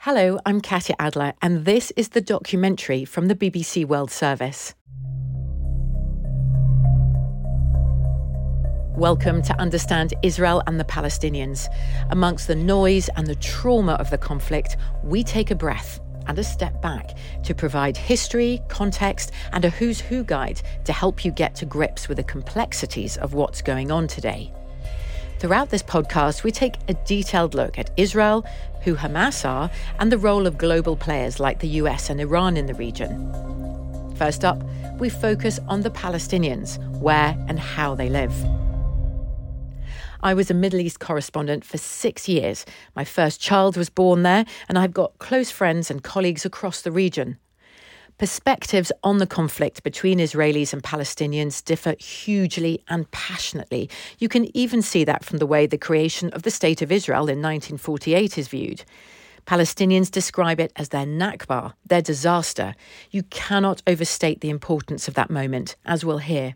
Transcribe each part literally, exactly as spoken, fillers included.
Hello, I'm Katya Adler, and this is the documentary from the B B C World Service. Welcome to understand Israel and the Palestinians. Amongst the noise and the trauma of the conflict, we take a breath and a step back to provide history, context, and a who's who guide to help you get to grips with the complexities of what's going on today. Throughout this podcast, we take a detailed look at Israel, who Hamas are, and the role of global players like the U S and Iran in the region. First up, we focus on the Palestinians, where and how they live. I was a Middle East correspondent for six years. My first child was born there, and I've got close friends and colleagues across the region. Perspectives on the conflict between Israelis and Palestinians differ hugely and passionately. You can even see that from the way the creation of the State of Israel in nineteen forty-eight is viewed. Palestinians describe it as their Nakba, their disaster. You cannot overstate the importance of that moment, as we'll hear.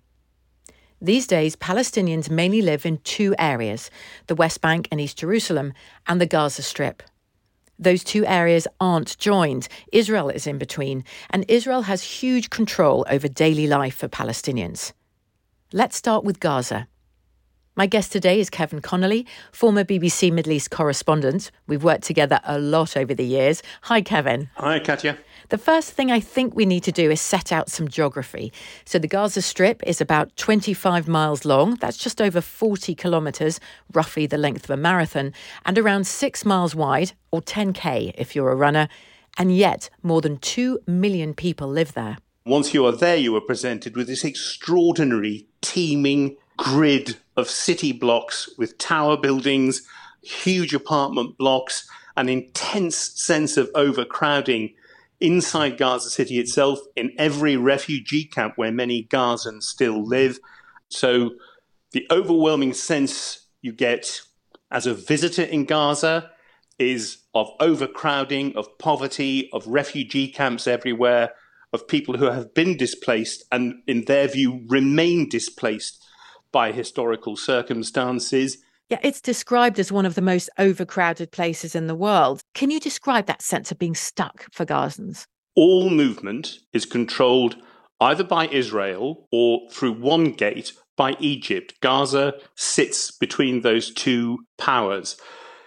These days, Palestinians mainly live in two areas, the West Bank and East Jerusalem, and the Gaza Strip. Those two areas aren't joined. Israel is in between, and Israel has huge control over daily life for Palestinians. Let's start with Gaza. My guest today is Kevin Connolly, former B B C Middle East correspondent. We've worked together a lot over the years. Hi, Kevin. Hi, Katya. The first thing I think we need to do is set out some geography. So the Gaza Strip is about twenty-five miles long. That's just over forty kilometres, roughly the length of a marathon, and around six miles wide, or ten K if you're a runner. And yet, more than two million people live there. Once you are there, you are presented with this extraordinary, teeming grid of city blocks with tower buildings, huge apartment blocks, an intense sense of overcrowding inside Gaza City itself, in every refugee camp where many Gazans still live. So the overwhelming sense you get as a visitor in Gaza is of overcrowding, of poverty, of refugee camps everywhere, of people who have been displaced and, in their view, remain displaced by historical circumstances. Yeah, it's described as one of the most overcrowded places in the world. Can you describe that sense of being stuck for Gazans? All movement is controlled either by Israel or through one gate by Egypt. Gaza sits between those two powers.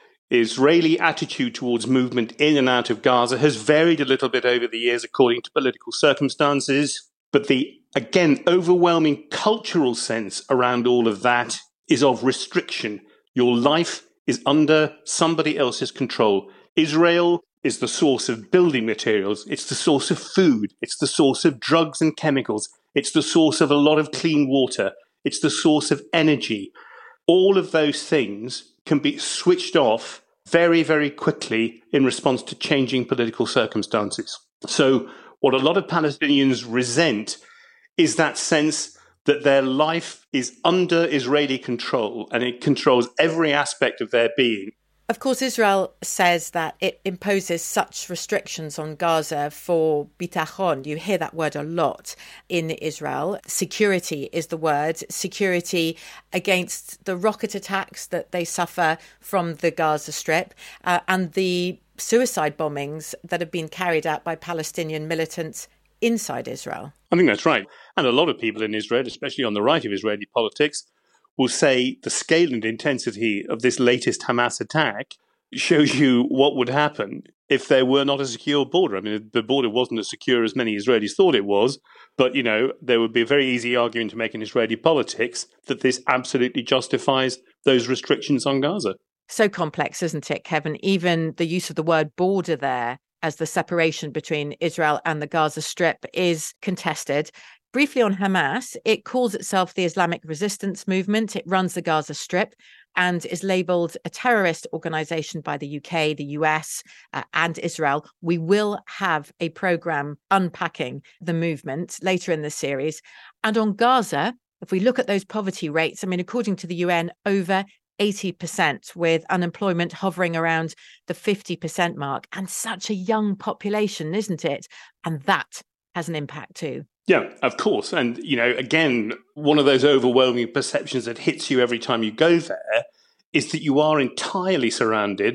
Israeli attitude towards movement in and out of Gaza has varied a little bit over the years according to political circumstances, but the, again, overwhelming cultural sense around all of that is of restriction. Your life is under somebody else's control. Israel is the source of building materials. It's the source of food. It's the source of drugs and chemicals. It's the source of a lot of clean water. It's the source of energy. All of those things can be switched off very, very quickly in response to changing political circumstances. So what a lot of Palestinians resent is that sense that their life is under Israeli control and it controls every aspect of their being. Of course, Israel says that it imposes such restrictions on Gaza for bitachon. You hear that word a lot in Israel. Security is the word. Security against the rocket attacks that they suffer from the Gaza Strip uh, and the suicide bombings that have been carried out by Palestinian militants inside Israel. I think that's right. And a lot of people in Israel, especially on the right of Israeli politics, will say the scale and intensity of this latest Hamas attack shows you what would happen if there were not a secure border. I mean, the border wasn't as secure as many Israelis thought it was, but, you know, there would be a very easy argument to make in Israeli politics that this absolutely justifies those restrictions on Gaza. So complex, isn't it, Kevin? Even the use of the word border there as the separation between Israel and the Gaza Strip is contested. Briefly on Hamas, it calls itself the Islamic Resistance Movement. It runs the Gaza Strip and is labelled a terrorist organisation by the U K, the U S uh, and Israel. We will have a programme unpacking the movement later in the series. And on Gaza, if we look at those poverty rates, I mean, according to the U N, over eighty percent, with unemployment hovering around the fifty percent mark. And such a young population, isn't it? And that has an impact too. Yeah, of course. And, you know, again, one of those overwhelming perceptions that hits you every time you go there is that you are entirely surrounded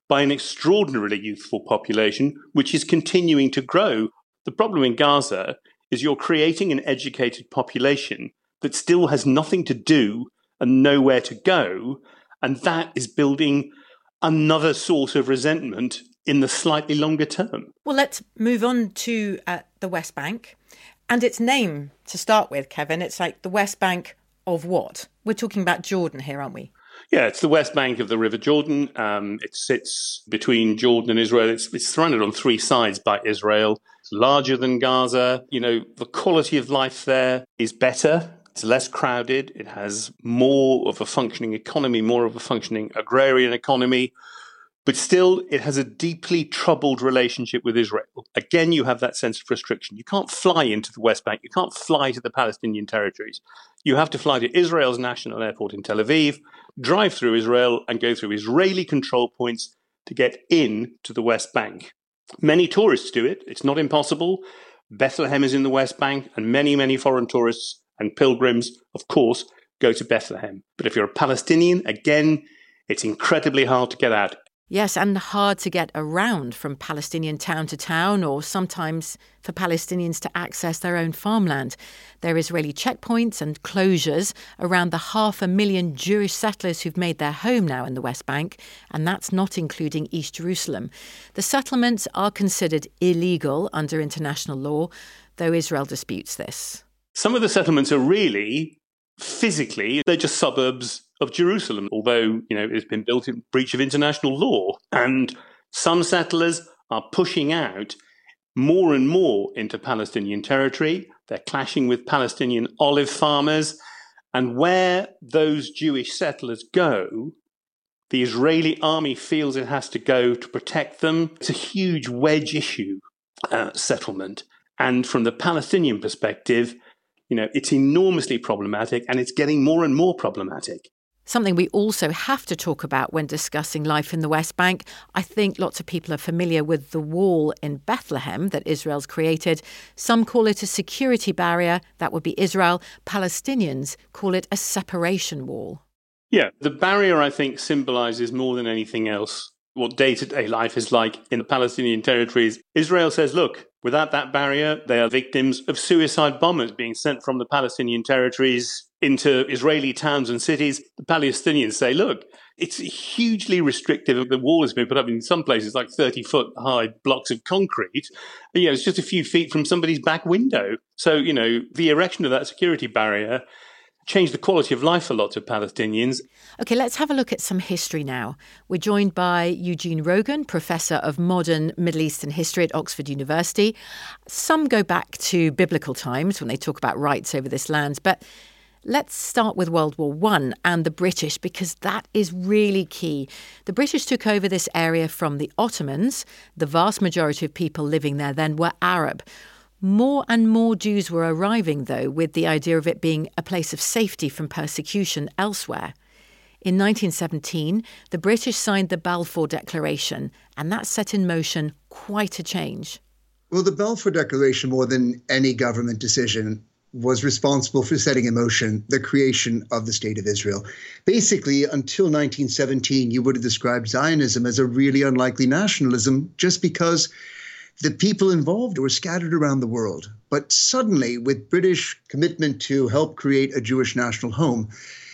by an extraordinarily youthful population, which is continuing to grow. The problem in Gaza is you're creating an educated population that still has nothing to do and nowhere to go, and that is building another source of resentment in the slightly longer term. Well, let's move on to uh, the West Bank. And its name, to start with, Kevin, it's like the West Bank of what? We're talking about Jordan here, aren't we? Yeah, it's the west bank of the River Jordan. Um, it sits between Jordan and Israel. It's, it's surrounded on three sides by Israel. It's larger than Gaza. You know, the quality of life there is better. It's less crowded. It has more of a functioning economy, more of a functioning agrarian economy. But still, it has a deeply troubled relationship with Israel. Again, you have that sense of restriction. You can't fly into the West Bank. You can't fly to the Palestinian territories. You have to fly to Israel's national airport in Tel Aviv, drive through Israel, and go through Israeli control points to get in to the West Bank. Many tourists do it. It's not impossible. Bethlehem is in the West Bank, and many, many foreign tourists and pilgrims, of course, go to Bethlehem. But if you're a Palestinian, again, it's incredibly hard to get out. Yes, and hard to get around from Palestinian town to town, or sometimes for Palestinians to access their own farmland. There are Israeli checkpoints and closures around the half a million Jewish settlers who've made their home now in the West Bank, and that's not including East Jerusalem. The settlements are considered illegal under international law, though Israel disputes this. Some of the settlements are really, physically, they're just suburbs of Jerusalem, although, you know, it's been built in breach of international law. And some settlers are pushing out more and more into Palestinian territory. They're clashing with Palestinian olive farmers. And where those Jewish settlers go, the Israeli army feels it has to go to protect them. It's a huge wedge issue uh, settlement. And from the Palestinian perspective, you know, it's enormously problematic, and it's getting more and more problematic. Something we also have to talk about when discussing life in the West Bank. I think lots of people are familiar with the wall in Bethlehem that Israel's created. Some call it a security barrier. That would be Israel. Palestinians call it a separation wall. Yeah, the barrier, I think, symbolizes more than anything else what day-to-day life is like in the Palestinian territories. Israel says, look, without that barrier, they are victims of suicide bombers being sent from the Palestinian territories into Israeli towns and cities. The Palestinians say, look, it's hugely restrictive. The wall has been put up in some places like thirty-foot high blocks of concrete. And, you know, it's just a few feet from somebody's back window. So, you know, the erection of that security barrier changed the quality of life for lots of Palestinians. OK, let's have a look at some history now. We're joined by Eugene Rogan, Professor of Modern Middle Eastern History at Oxford University. Some go back to biblical times when they talk about rights over this land, but let's start with World War One and the British, because that is really key. The British took over this area from the Ottomans. The vast majority of people living there then were Arab. More and more Jews were arriving, though, with the idea of it being a place of safety from persecution elsewhere. In nineteen seventeen, the British signed the Balfour Declaration, and that set in motion quite a change. Well, the Balfour Declaration, more than any government decision, was responsible for setting in motion the creation of the State of Israel. Basically, until nineteen seventeen, you would have described Zionism as a really unlikely nationalism just because the people involved were scattered around the world. But suddenly, with British commitment to help create a Jewish national home,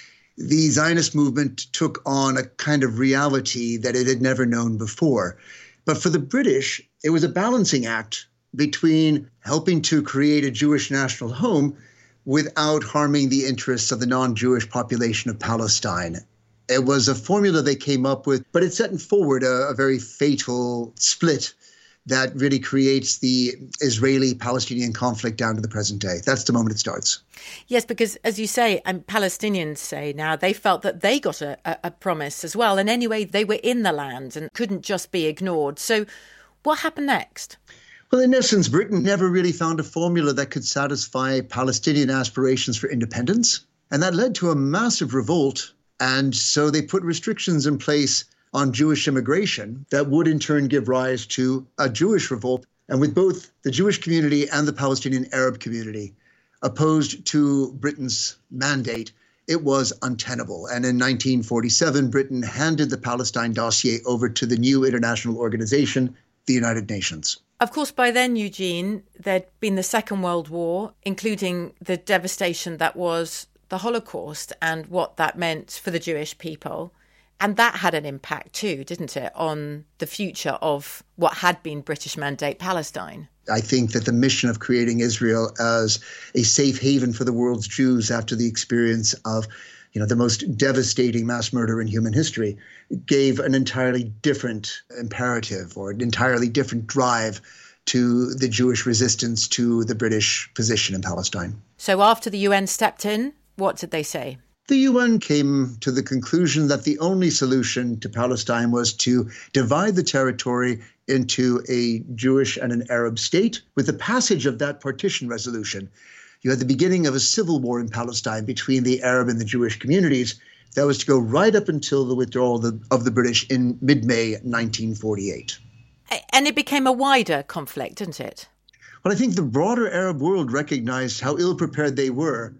the Zionist movement took on a kind of reality that it had never known before. But for the British, it was a balancing act between helping to create a Jewish national home without harming the interests of the non-Jewish population of Palestine. It was a formula they came up with, but it set forward a, a very fatal split that really creates the Israeli-Palestinian conflict down to the present day. That's the moment it starts. Yes, because as you say, and Palestinians say now, they felt that they got a, a, a promise as well. And anyway, they were in the land and couldn't just be ignored. So what happened next? Well, in essence, Britain never really found a formula that could satisfy Palestinian aspirations for independence. And that led to a massive revolt. And so they put restrictions in place on Jewish immigration that would in turn give rise to a Jewish revolt. And with both the Jewish community and the Palestinian Arab community opposed to Britain's mandate, it was untenable. And in nineteen forty-seven, Britain handed the Palestine dossier over to the new international organization, the United Nations. Of course, by then, Eugene, there'd been the Second World War, including the devastation that was the Holocaust and what that meant for the Jewish people. And that had an impact too, didn't it, on the future of what had been British Mandate Palestine? I think that the mission of creating Israel as a safe haven for the world's Jews after the experience of, you know, the most devastating mass murder in human history gave an entirely different imperative or an entirely different drive to the Jewish resistance to the British position in Palestine. So after the U N stepped in, what did they say? The U N came to the conclusion that the only solution to Palestine was to divide the territory into a Jewish and an Arab state. With the passage of that partition resolution, you had the beginning of a civil war in Palestine between the Arab and the Jewish communities that was to go right up until the withdrawal of the, of the British in mid-May nineteen forty-eight. And it became a wider conflict, didn't it? Well, I think the broader Arab world recognized how ill-prepared they were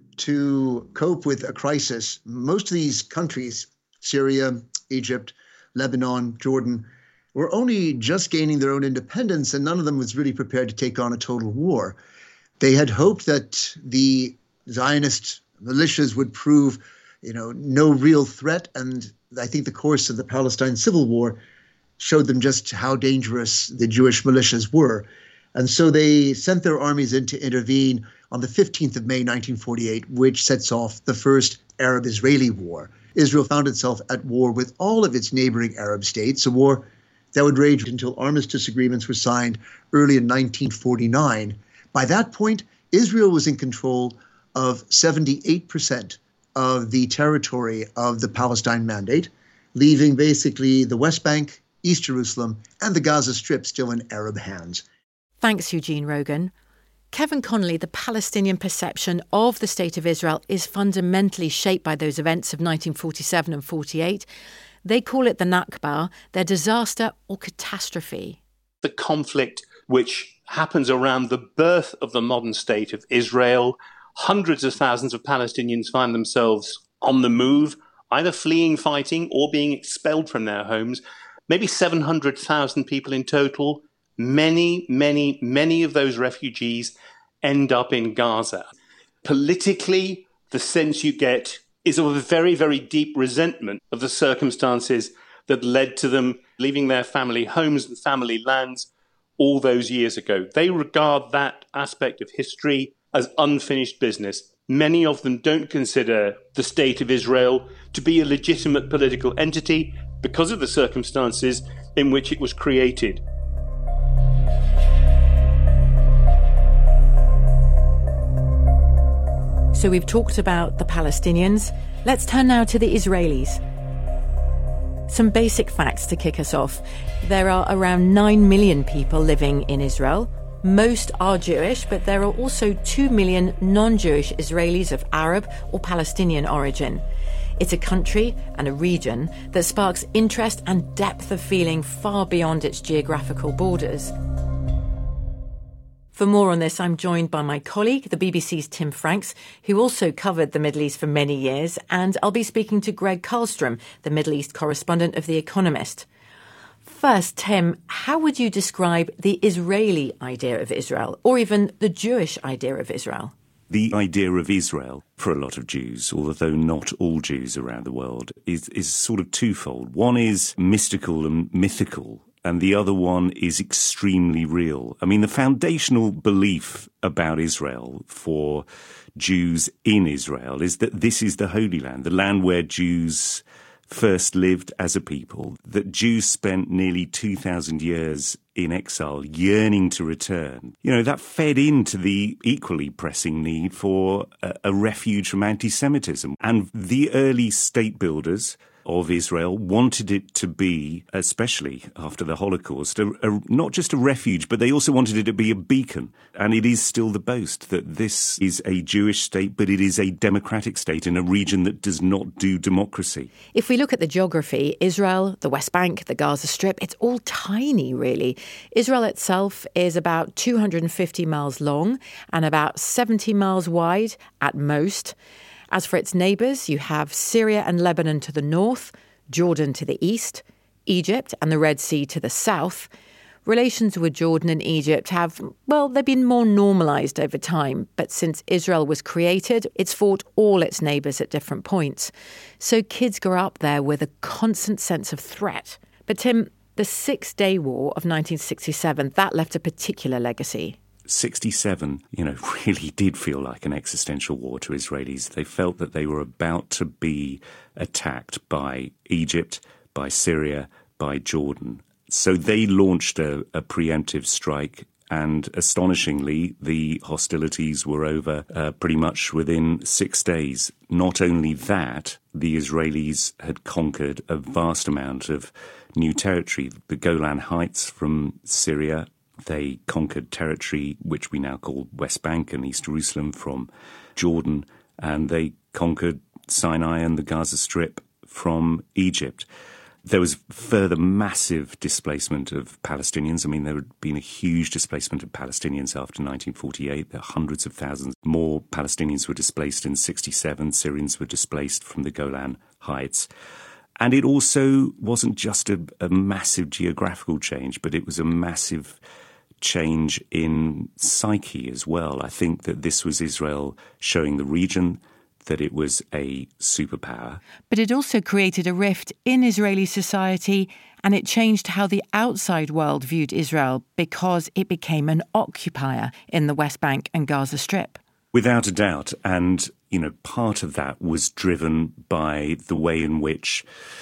to cope with a crisis. Most of these countries, Syria, Egypt, Lebanon, Jordan, were only just gaining their own independence, and none of them was really prepared to take on a total war. They had hoped that the Zionist militias would prove, you know, no real threat, and I think the course of the Palestine Civil War showed them just how dangerous the Jewish militias were. And so they sent their armies in to intervene on the fifteenth of May nineteen forty-eight, which sets off the first Arab-Israeli war. Israel found itself at war with all of its neighboring Arab states, a war that would rage until armistice agreements were signed early in nineteen forty-nine. By that point, Israel was in control of seventy-eight percent of the territory of the Palestine Mandate, leaving basically the West Bank, East Jerusalem, and the Gaza Strip still in Arab hands. Thanks, Eugene Rogan. Kevin Connolly, the Palestinian perception of the State of Israel is fundamentally shaped by those events of nineteen forty-seven and forty-eight. They call it the Nakba, their disaster or catastrophe. The conflict which happens around the birth of the modern state of Israel. Hundreds of thousands of Palestinians find themselves on the move, either fleeing fighting or being expelled from their homes. Maybe seven hundred thousand people in total. Many, many, many of those refugees end up in Gaza. Politically, the sense you get is of a very, very deep resentment of the circumstances that led to them leaving their family homes and family lands all those years ago. They regard that aspect of history as unfinished business. Many of them don't consider the State of Israel to be a legitimate political entity because of the circumstances in which it was created. So we've talked about the Palestinians. Let's turn now to the Israelis. Some basic facts to kick us off. There are around nine million people living in Israel. Most are Jewish, but there are also two million non-Jewish Israelis of Arab or Palestinian origin. It's a country and a region that sparks interest and depth of feeling far beyond its geographical borders. For more on this, I'm joined by my colleague, the B B C's Tim Franks, who also covered the Middle East for many years, and I'll be speaking to Greg Karlstrom, the Middle East correspondent of The Economist. First, Tim, how would you describe the Israeli idea of Israel, or even the Jewish idea of Israel? The idea of Israel, for a lot of Jews, although not all Jews around the world, is, is sort of twofold. One is mystical and mythical, and the other one is extremely real. I mean, the foundational belief about Israel for Jews in Israel is that this is the Holy Land, the land where Jews first lived as a people, that Jews spent nearly two thousand years in exile, yearning to return. You know, that fed into the equally pressing need for a, a refuge from anti-Semitism. And the early state builders of Israel wanted it to be, especially after the Holocaust, a, a, not just a refuge, but they also wanted it to be a beacon. And it is still the boast that this is a Jewish state, but it is a democratic state in a region that does not do democracy. If we look at the geography, Israel, the West Bank, the Gaza Strip, it's all tiny, really. Israel itself is about two hundred fifty miles long and about seventy miles wide at most. As for its neighbours, you have Syria and Lebanon to the north, Jordan to the east, Egypt and the Red Sea to the south. Relations with Jordan and Egypt have, well, they've been more normalised over time, but since Israel was created, it's fought all its neighbours at different points. So kids grow up there with a constant sense of threat. But Tim, the Six-Day War of nineteen sixty-seven, that left a particular legacy. sixty-seven, you know, really did feel like an existential war to Israelis. They felt that they were about to be attacked by Egypt, by Syria, by Jordan. So they launched a, a preemptive strike, and astonishingly, the hostilities were over uh, pretty much within six days. Not only that, the Israelis had conquered a vast amount of new territory. The Golan Heights from Syria, they conquered territory which we now call West Bank and East Jerusalem from Jordan, and they conquered Sinai and the Gaza Strip from Egypt. There was further massive displacement of Palestinians. I mean, there had been a huge displacement of Palestinians after nineteen forty-eight. There are hundreds of thousands more Palestinians were displaced in sixty-seven. Syrians were displaced from the Golan Heights. And it also wasn't just a, a massive geographical change, but it was a massive change in psyche as well. I think that this was Israel showing the region that it was a superpower. But it also created a rift in Israeli society, and it changed how the outside world viewed Israel because it became an occupier in the West Bank and Gaza Strip. Without a doubt. And, you know, part of that was driven by the way in which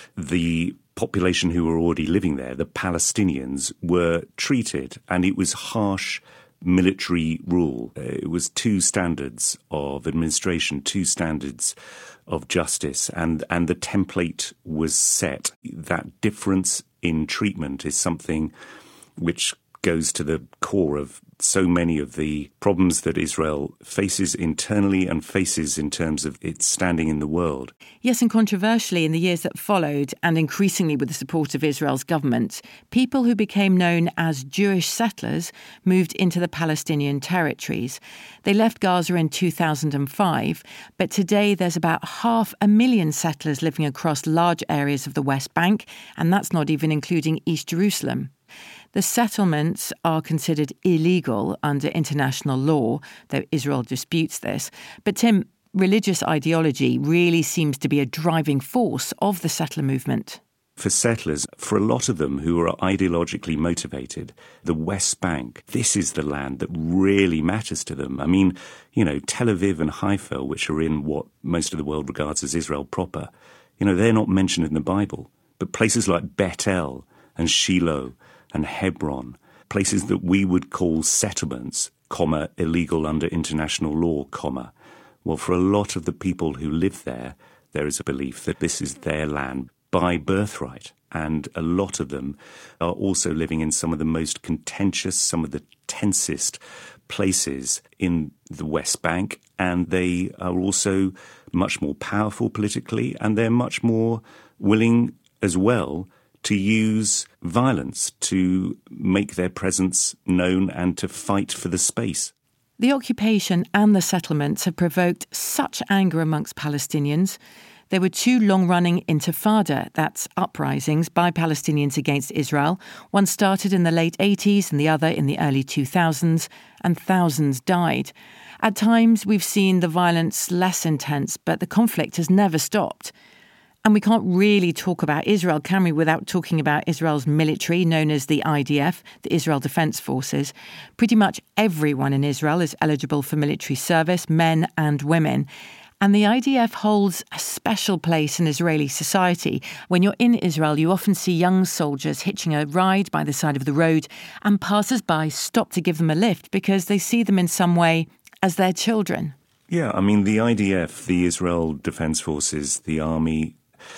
the population who were already living there, the Palestinians, were treated. And it was harsh military rule. It was two standards of administration, two standards of justice, and, and the template was set. That difference in treatment is something which goes to the core of so many of the problems that Israel faces internally and faces in terms of its standing in the world. Yes, and controversially in the years that followed, and increasingly with the support of Israel's government, people who became known as Jewish settlers moved into the Palestinian territories. They left Gaza in two thousand five, but today there's about half a million settlers living across large areas of the West Bank, and that's not even including East Jerusalem. The settlements are considered illegal under international law, though Israel disputes this. But Tim, religious ideology really seems to be a driving force of the settler movement. For settlers, for a lot of them who are ideologically motivated, the West Bank, this is the land that really matters to them. I mean, you know, Tel Aviv and Haifa, which are in what most of the world regards as Israel proper, you know, they're not mentioned in the Bible. But places like Bethel and Shiloh and Hebron, places that we would call settlements, comma, illegal under international law, comma. Well, for a lot of the people who live there, there is a belief that this is their land by birthright. And a lot of them are also living in some of the most contentious, some of the tensest places in the West Bank. And they are also much more powerful politically, and they're much more willing as well to use violence to make their presence known and to fight for the space. The occupation and the settlements have provoked such anger amongst Palestinians. There were two long-running intifada, that's uprisings by Palestinians against Israel. One started in the late eighties and the other in the early two thousands, and thousands died. At times, we've seen the violence less intense, but the conflict has never stopped. And we can't really talk about Israel, can we, without talking about Israel's military, known as the I D F, the Israel Defense Forces. Pretty much everyone in Israel is eligible for military service, men and women. And the I D F holds a special place in Israeli society. When you're in Israel, you often see young soldiers hitching a ride by the side of the road, and passers-by stop to give them a lift because they see them in some way as their children. Yeah, I mean, the I D F, the Israel Defense Forces, the army,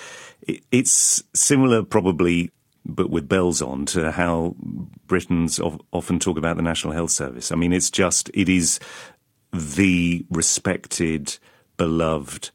it's similar probably, but with bells on, to how Britons often talk about the National Health Service. I mean, it's just, it is the respected, beloved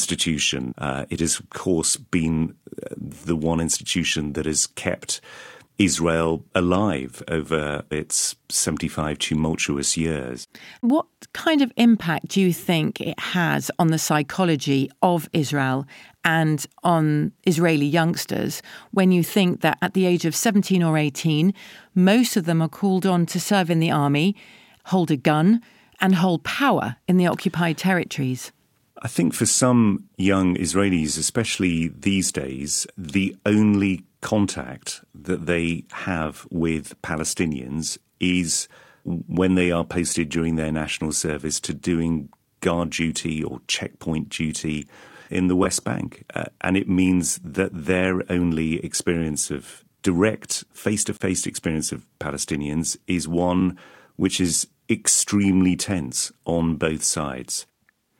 institution. Uh, it has, of course, been the one institution that has kept Israel alive over its seventy-five tumultuous years. What kind of impact do you think it has on the psychology of Israel and on Israeli youngsters when you think that at the age of seventeen or eighteen, most of them are called on to serve in the army, hold a gun, and hold power in the occupied territories? I think for some young Israelis, especially these days, the only contact that they have with Palestinians is when they are posted during their national service to doing guard duty or checkpoint duty in the West Bank. Uh, and it means that their only experience of direct face-to-face experience of Palestinians is one which is extremely tense on both sides.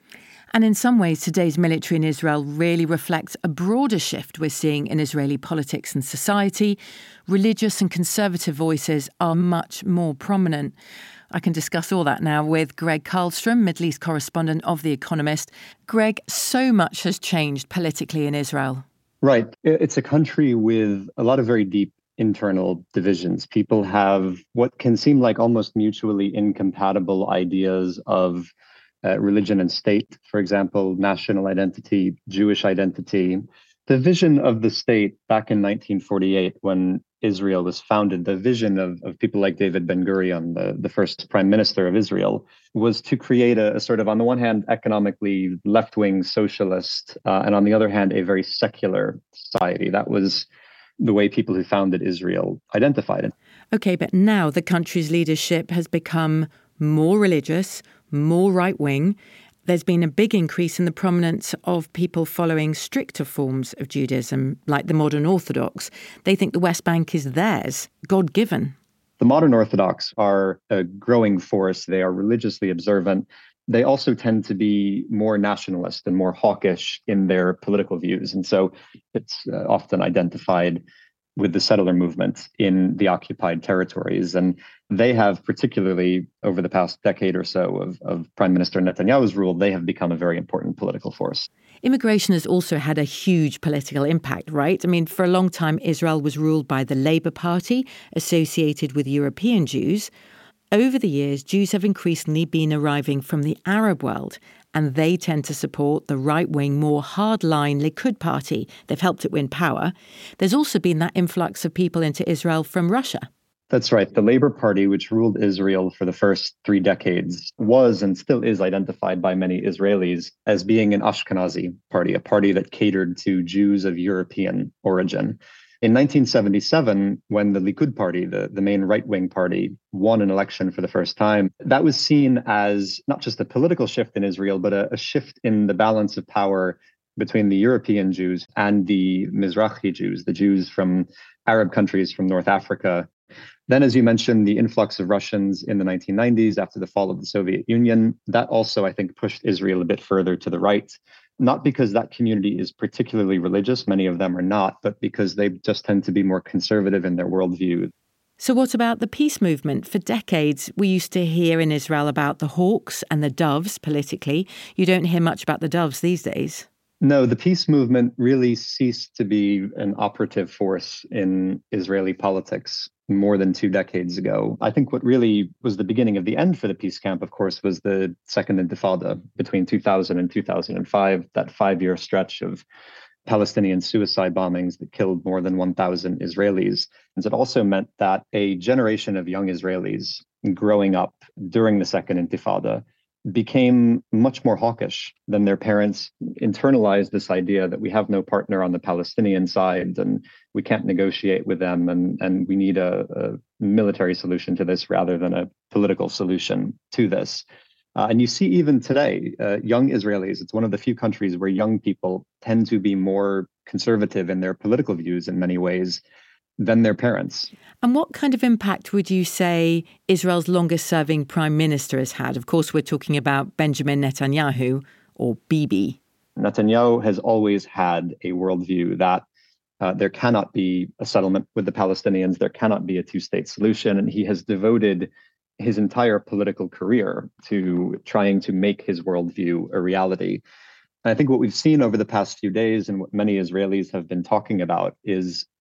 And in some ways, today's military in Israel really reflects a broader shift we're seeing in Israeli politics and society. Religious and conservative voices are much more prominent. I can discuss all that now with Greg Karlstrom, Middle East correspondent of The Economist. Greg, so much has changed politically in Israel. Right. It's a country with a lot of very deep internal divisions. People have what can seem like almost mutually incompatible ideas of Uh, religion and state, for example, national identity, Jewish identity. The vision of the state back in nineteen forty-eight, when Israel was founded, the vision of, of people like David Ben-Gurion, the, the first prime minister of Israel, was to create a, a sort of, on the one hand, economically left-wing socialist, uh, and on the other hand, a very secular society. That was the way people who founded Israel identified it. Okay, but now the country's leadership has become more religious, more right-wing. There's been a big increase in the prominence of people following stricter forms of Judaism, like the modern Orthodox. They think the West Bank is theirs, God-given. The modern Orthodox are a growing force. They are religiously observant. They also tend to be more nationalist and more hawkish in their political views. And so it's uh, often identified with the settler movement in the occupied territories. And they have, particularly over the past decade or so of, of Prime Minister Netanyahu's rule, they have become a very important political force. Immigration has also had a huge political impact, right? I mean, for a long time, Israel was ruled by the Labour Party, associated with European Jews. Over the years, Jews have increasingly been arriving from the Arab world, and they tend to support the right-wing, more hardline Likud party. They've helped it win power. There's also been that influx of people into Israel from Russia. That's right. The Labour Party, which ruled Israel for the first three decades, was and still is identified by many Israelis as being an Ashkenazi party, a party that catered to Jews of European origin. In nineteen seventy-seven, when the Likud party, the, the main right-wing party, won an election for the first time, that was seen as not just a political shift in Israel, but a, a shift in the balance of power between the European Jews and the Mizrahi Jews, the Jews from Arab countries, from North Africa. Then, as you mentioned, the influx of Russians in the nineteen nineties after the fall of the Soviet Union, that also, I think, pushed Israel a bit further to the right. Not because that community is particularly religious, many of them are not, but because they just tend to be more conservative in their worldview. So what about the peace movement? For decades, we used to hear in Israel about the hawks and the doves politically. You don't hear much about the doves these days. No, the peace movement really ceased to be an operative force in Israeli politics more than two decades ago. I think what really was the beginning of the end for the peace camp, of course, was the Second Intifada between two thousand and two thousand five, that five-year stretch of Palestinian suicide bombings that killed more than one thousand Israelis. And it also meant that a generation of young Israelis growing up during the Second Intifada became much more hawkish than their parents, internalized this idea that we have no partner on the Palestinian side and we can't negotiate with them, and, and we need a, a military solution to this rather than a political solution to this. Uh, and you see even today, uh, young Israelis, it's one of the few countries where young people tend to be more conservative in their political views in many ways than their parents. And what kind of impact would you say Israel's longest-serving prime minister has had? Of course, we're talking about Benjamin Netanyahu, or Bibi. Netanyahu has always had a worldview that uh, there cannot be a settlement with the Palestinians, there cannot be a two-state solution, and he has devoted his entire political career to trying to make his worldview a reality. And I think what we've seen over the past few days and what many Israelis have been talking about is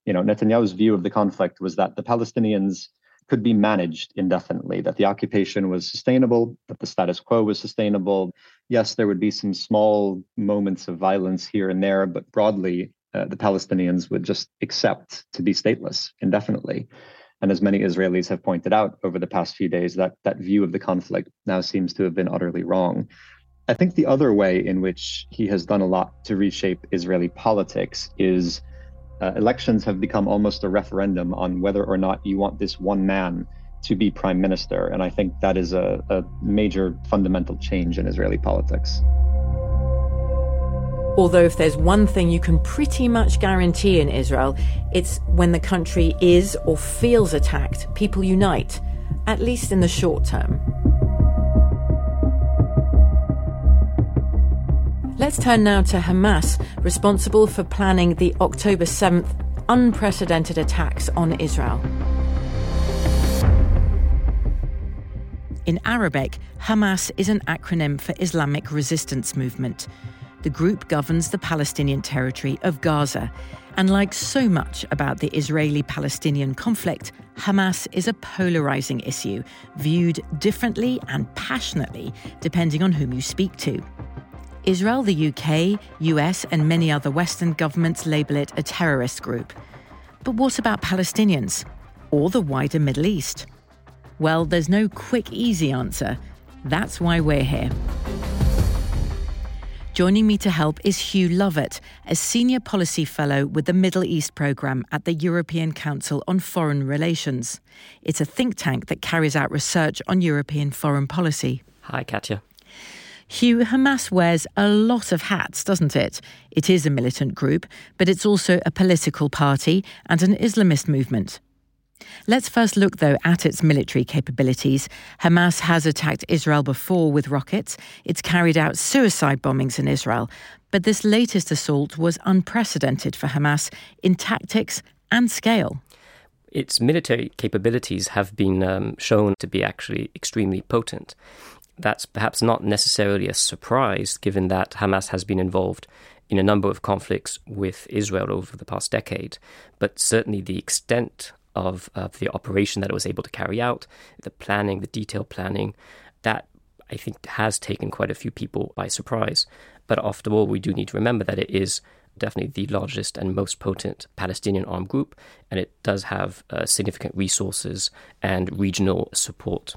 You know, Netanyahu's view of the conflict was that the Palestinians could be managed indefinitely, that the occupation was sustainable, that the status quo was sustainable. Yes, there would be some small moments of violence here and there, but broadly, uh, the Palestinians would just accept to be stateless indefinitely. And as many Israelis have pointed out over the past few days, that that view of the conflict now seems to have been utterly wrong. I think the other way in which he has done a lot to reshape Israeli politics is Uh, elections have become almost a referendum on whether or not you want this one man to be prime minister. And I think that is a, a major fundamental change in Israeli politics. Although if there's one thing you can pretty much guarantee in Israel, it's when the country is or feels attacked, people unite, at least in the short term. Let's turn now to Hamas, responsible for planning the October seventh unprecedented attacks on Israel. In Arabic, Hamas is an acronym for Islamic Resistance Movement. The group governs the Palestinian territory of Gaza. And like so much about the Israeli-Palestinian conflict, Hamas is a polarizing issue, viewed differently and passionately depending on whom you speak to. Israel, the U K, U S and many other Western governments label it a terrorist group. But what about Palestinians? Or the wider Middle East? Well, there's no quick, easy answer. That's why we're here. Joining me to help is Hugh Lovett, a Senior Policy Fellow with the Middle East Programme at the European Council on Foreign Relations. It's a think tank that carries out research on European foreign policy. Hi, Katya. Hugh, Hamas wears a lot of hats, doesn't it? It is a militant group, but it's also a political party and an Islamist movement. Let's first look, though, at its military capabilities. Hamas has attacked Israel before with rockets. It's carried out suicide bombings in Israel. But this latest assault was unprecedented for Hamas in tactics and scale. Its military capabilities have been um, shown to be actually extremely potent. That's perhaps not necessarily a surprise, given that Hamas has been involved in a number of conflicts with Israel over the past decade. But certainly the extent of, of the operation that it was able to carry out, the planning, the detailed planning, that I think has taken quite a few people by surprise. But after all, we do need to remember that it is definitely the largest and most potent Palestinian armed group, and it does have uh, significant resources and regional support.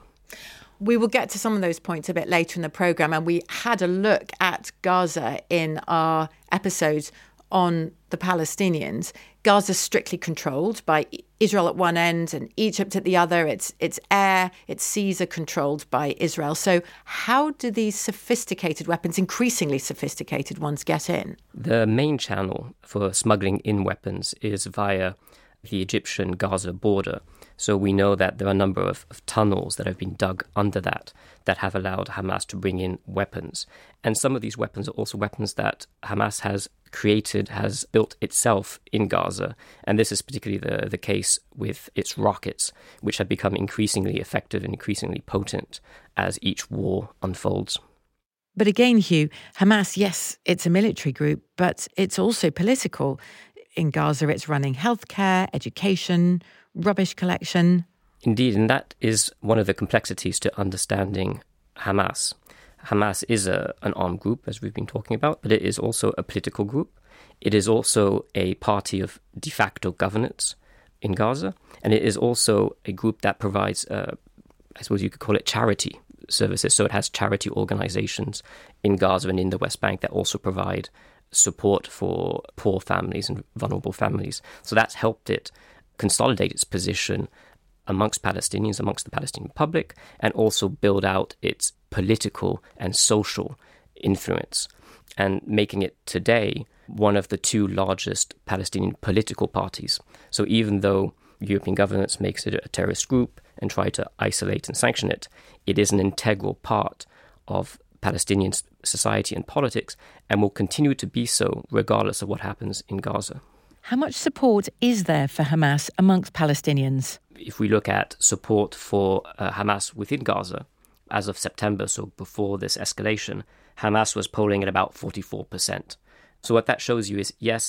We will get to some of those points a bit later in the programme, and we had a look at Gaza in our episodes on the Palestinians. Gaza's strictly controlled by Israel at one end and Egypt at the other. Its its air, its seas are controlled by Israel. So how do these sophisticated weapons, increasingly sophisticated ones, get in? The main channel for smuggling in weapons is via the Egyptian-Gaza border. So we know that there are a number of, of tunnels that have been dug under that that have allowed Hamas to bring in weapons. And some of these weapons are also weapons that Hamas has created, has built itself in Gaza. And this is particularly the, the case with its rockets, which have become increasingly effective and increasingly potent as each war unfolds. But again, Hugh, Hamas, yes, it's a military group, but it's also political. In Gaza, it's running healthcare, education, rubbish collection. Indeed, and that is one of the complexities to understanding Hamas. Hamas is a, an armed group, as we've been talking about, but it is also a political group. It is also a party of de facto governance in Gaza, and it is also a group that provides, uh, I suppose you could call it charity services. So it has charity organizations in Gaza and in the West Bank that also provide support for poor families and vulnerable families. So that's helped it consolidate its position amongst Palestinians, amongst the Palestinian public, and also build out its political and social influence, and making it today one of the two largest Palestinian political parties. So even though European governments makes it a terrorist group and try to isolate and sanction it, it is an integral part of Palestinian society and politics, and will continue to be so regardless of what happens in Gaza. How much support is there for Hamas amongst Palestinians? If we look at support for uh, Hamas within Gaza, as of September, so before this escalation, Hamas was polling at about forty-four percent. So what that shows you is, yes,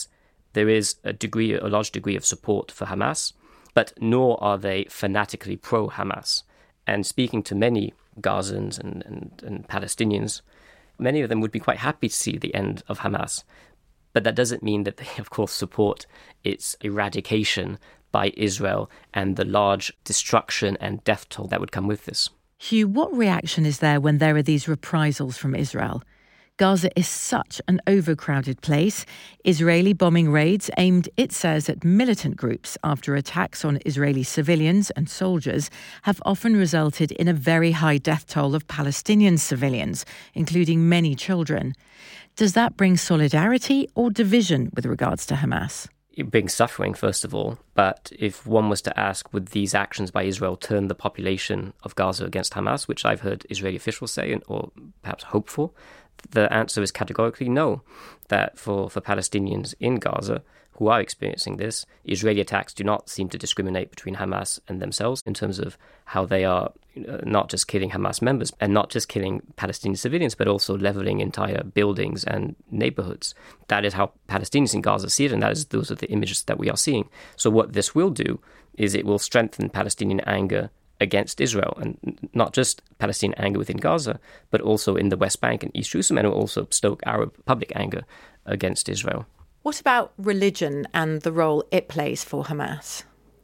There is a degree, a large degree of support for Hamas, but nor are they fanatically pro-Hamas. And speaking to many Gazans and, and, and Palestinians, many of them would be quite happy to see the end of Hamas. But that doesn't mean that they, of course, support its eradication by Israel and the large destruction and death toll that would come with this. Hugh, what reaction is there when there are these reprisals from Israel? Gaza is such an overcrowded place. Israeli bombing raids aimed, it says, at militant groups after attacks on Israeli civilians and soldiers have often resulted in a very high death toll of Palestinian civilians, including many children. Does that bring solidarity or division with regards to Hamas? It brings suffering, first of all. But if one was to ask, would these actions by Israel turn the population of Gaza against Hamas, which I've heard Israeli officials say, or perhaps hope for, the answer is categorically no. That for, for Palestinians in Gaza who are experiencing this, Israeli attacks do not seem to discriminate between Hamas and themselves in terms of how they are uh, not just killing Hamas members and not just killing Palestinian civilians, but also leveling entire buildings and neighborhoods. That is how Palestinians in Gaza see it, and that is those are the images that we are seeing. So what this will do is it will strengthen Palestinian anger against Israel, and not just Palestinian anger within Gaza, but also in the West Bank and East Jerusalem, and it will also stoke Arab public anger against Israel. What about religion and the role it plays for Hamas?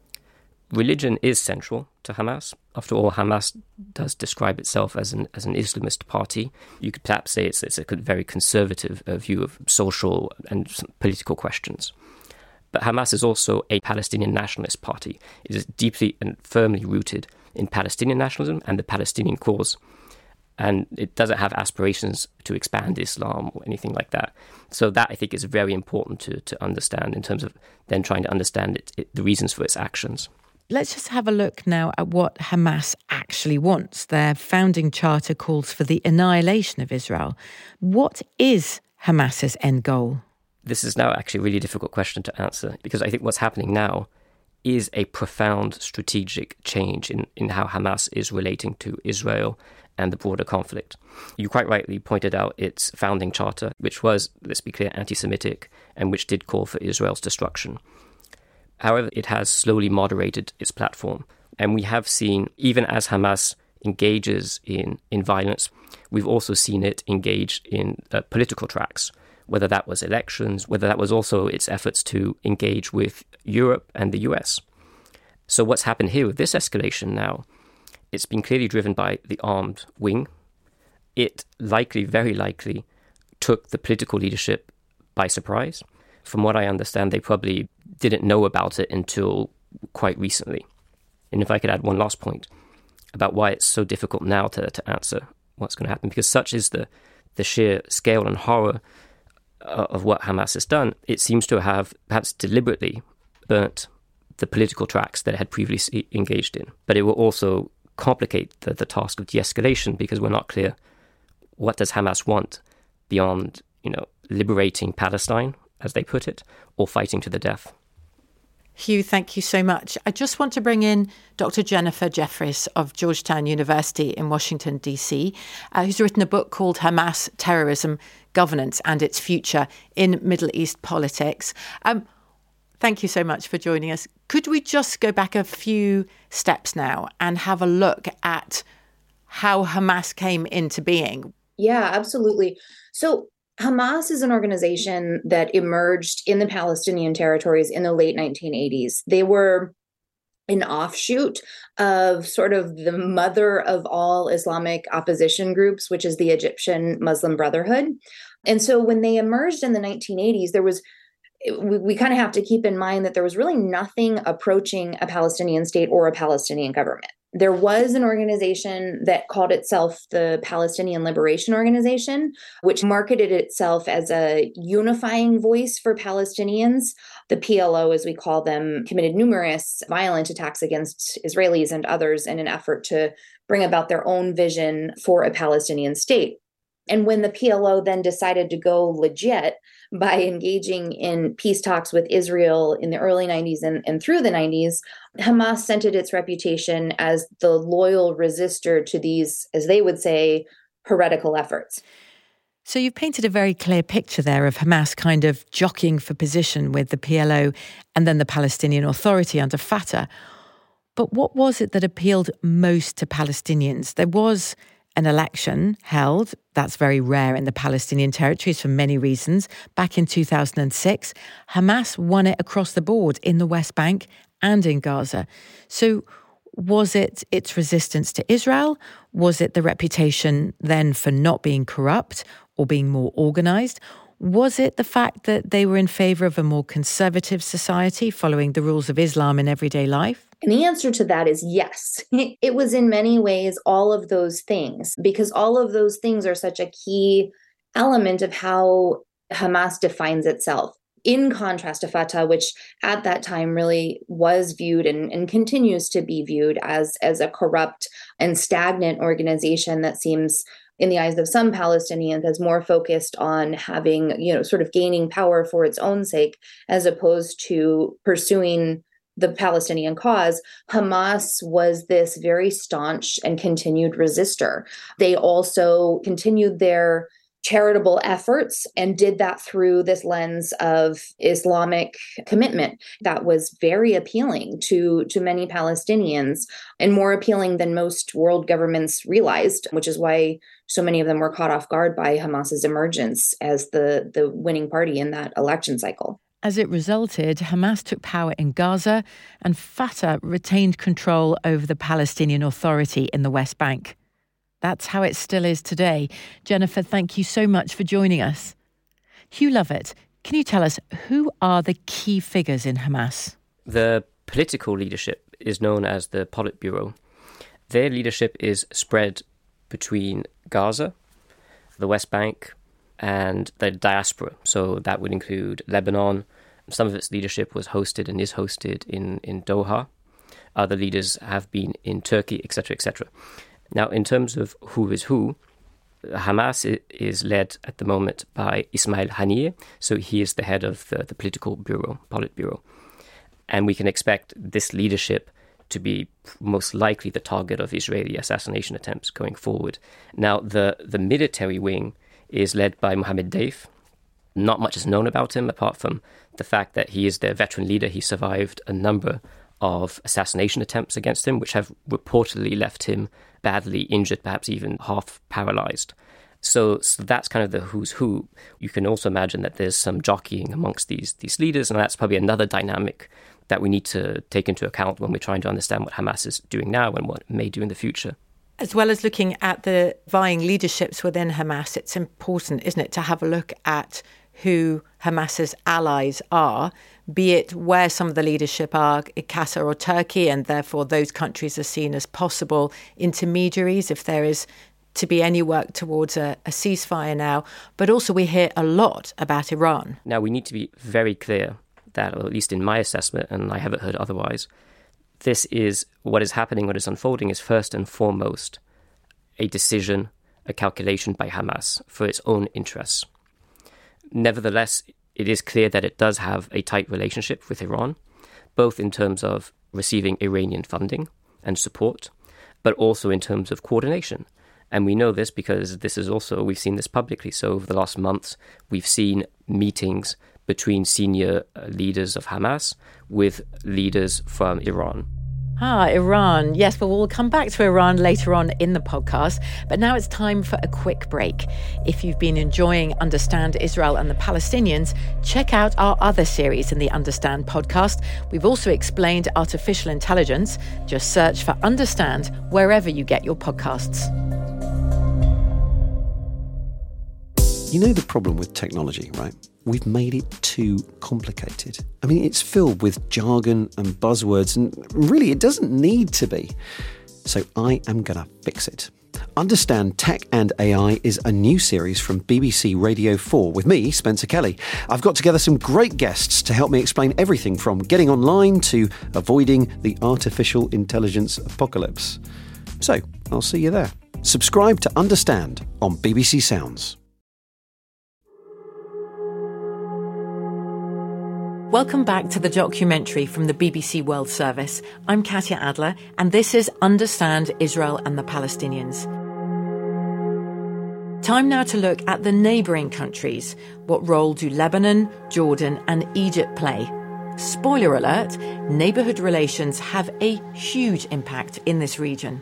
Religion is central to Hamas. After all, Hamas does describe itself as an as an Islamist party. You could perhaps say it's, it's a very conservative uh, view of social and political questions. But Hamas is also a Palestinian nationalist party. It is deeply and firmly rooted in Palestinian nationalism and the Palestinian cause. And it doesn't have aspirations to expand Islam or anything like that. So that, I think, is very important to, to understand in terms of then trying to understand it, it, the reasons for its actions. Let's just have a look now at what Hamas actually wants. Their founding charter calls for the annihilation of Israel. What is Hamas's end goal? This is now actually a really difficult question to answer, because I think what's happening now is a profound strategic change in, in how Hamas is relating to Israel and the broader conflict. You quite rightly pointed out its founding charter, which was, let's be clear, anti-Semitic, and which did call for Israel's destruction. However, it has slowly moderated its platform. And we have seen, even as Hamas engages in, in violence, we've also seen it engage in uh, political tracks, whether that was elections, whether that was also its efforts to engage with Europe and the U S. So what's happened here with this escalation now, it's been clearly driven by the armed wing. It likely, very likely, took the political leadership by surprise. From what I understand, they probably didn't know about it until quite recently. And if I could add one last point about why it's so difficult now to, to answer what's going to happen, because such is the, the sheer scale and horror of what Hamas has done, it seems to have perhaps deliberately burnt the political tracks that it had previously engaged in. But it will also complicate the, the task of de-escalation, because we're not clear what does Hamas want beyond, you know, liberating Palestine, as they put it, or fighting to the death. Hugh, thank you so much. I just want to bring in Doctor Jennifer Jeffries of Georgetown University in Washington, D C, uh, who's written a book called Hamas, Terrorism, Governance and Its Future in Middle East Politics. Um, thank you so much for joining us. Could we just go back a few steps now and have a look at how Hamas came into being? Yeah, absolutely. So Hamas is an organization that emerged in the Palestinian territories in the late nineteen eighties. They were an offshoot of sort of the mother of all Islamic opposition groups, which is the Egyptian Muslim Brotherhood. And so when they emerged in the nineteen eighties, there was we, we kind of have to keep in mind that there was really nothing approaching a Palestinian state or a Palestinian government. There was an organization that called itself the Palestinian Liberation Organization, which marketed itself as a unifying voice for Palestinians. The P L O, as we call them, committed numerous violent attacks against Israelis and others in an effort to bring about their own vision for a Palestinian state. And when the P L O then decided to go legit by engaging in peace talks with Israel in the early nineties and, and through the nineties, Hamas cemented its reputation as the loyal resistor to these, as they would say, heretical efforts. So you've painted a very clear picture there of Hamas kind of jockeying for position with the P L O and then the Palestinian Authority under Fatah. But what was it that appealed most to Palestinians? There was an election held, that's very rare in the Palestinian territories for many reasons, back in two thousand six. Hamas won it across the board in the West Bank and in Gaza. So was it its resistance to Israel? Was it the reputation then for not being corrupt or being more organised? Was it the fact that they were in favour of a more conservative society following the rules of Islam in everyday life? And the answer to that is yes. It was in many ways all of those things, because all of those things are such a key element of how Hamas defines itself. In contrast to Fatah, which at that time really was viewed and, and continues to be viewed as, as a corrupt and stagnant organization that seems, in the eyes of some Palestinians, as more focused on having, you know, sort of gaining power for its own sake, as opposed to pursuing the Palestinian cause. Hamas was this very staunch and continued resistor. They also continued their charitable efforts and did that through this lens of Islamic commitment that was very appealing to, to many Palestinians and more appealing than most world governments realized, which is why so many of them were caught off guard by Hamas's emergence as the, the winning party in that election cycle. As it resulted, Hamas took power in Gaza and Fatah retained control over the Palestinian Authority in the West Bank. That's how it still is today. Jennifer, thank you so much for joining us. Hugh Lovett, can you tell us who are the key figures in Hamas? The political leadership is known as the Politburo. Their leadership is spread between Gaza, the West Bank, and the diaspora. So that would include Lebanon. Some of its leadership was hosted and is hosted in, in Doha. Other leaders have been in Turkey, et cetera, et cetera. Now, in terms of who is who, Hamas is led at the moment by Ismail Haniyeh, so he is the head of the, the political bureau, Politburo. And we can expect this leadership to be most likely the target of Israeli assassination attempts going forward. Now, the, the military wing is led by Mohammed Deif. Not much is known about him, apart from the fact that he is their veteran leader. He survived a number of assassination attempts against him, which have reportedly left him badly injured, perhaps even half paralyzed. So, so that's kind of the who's who. You can also imagine that there's some jockeying amongst these, these leaders, and that's probably another dynamic that we need to take into account when we're trying to understand what Hamas is doing now and what it may do in the future. As well as looking at the vying leaderships within Hamas, it's important, isn't it, to have a look at who Hamas's allies are, be it where some of the leadership are, Qatar or Turkey, and therefore those countries are seen as possible intermediaries if there is to be any work towards a, a ceasefire now. But also we hear a lot about Iran. Now, we need to be very clear that, or at least in my assessment, and I haven't heard otherwise, this is what is happening, what is unfolding is first and foremost a decision, a calculation by Hamas for its own interests. Nevertheless, it is clear that it does have a tight relationship with Iran, both in terms of receiving Iranian funding and support, but also in terms of coordination. And we know this because this is also, we've seen this publicly. So over the last months, we've seen meetings between senior leaders of Hamas with leaders from Iran. Ah, Iran. Yes, well, we'll come back to Iran later on in the podcast. But now it's time for a quick break. If you've been enjoying Understand Israel and the Palestinians, check out our other series in the Understand podcast. We've also explained artificial intelligence. Just search for Understand wherever you get your podcasts. You know the problem with technology, right? We've made it too complicated. I mean, it's filled with jargon and buzzwords, and really it doesn't need to be. So I am going to fix it. Understand Tech and A I is a new series from B B C Radio four with me, Spencer Kelly. I've got together some great guests to help me explain everything from getting online to avoiding the artificial intelligence apocalypse. So I'll see you there. Subscribe to Understand on B B C Sounds. Welcome back to the documentary from the B B C World Service. I'm Katya Adler, and this is Understand Israel and the Palestinians. Time now to look at the neighbouring countries. What role do Lebanon, Jordan and Egypt play? Spoiler alert, neighbourhood relations have a huge impact in this region.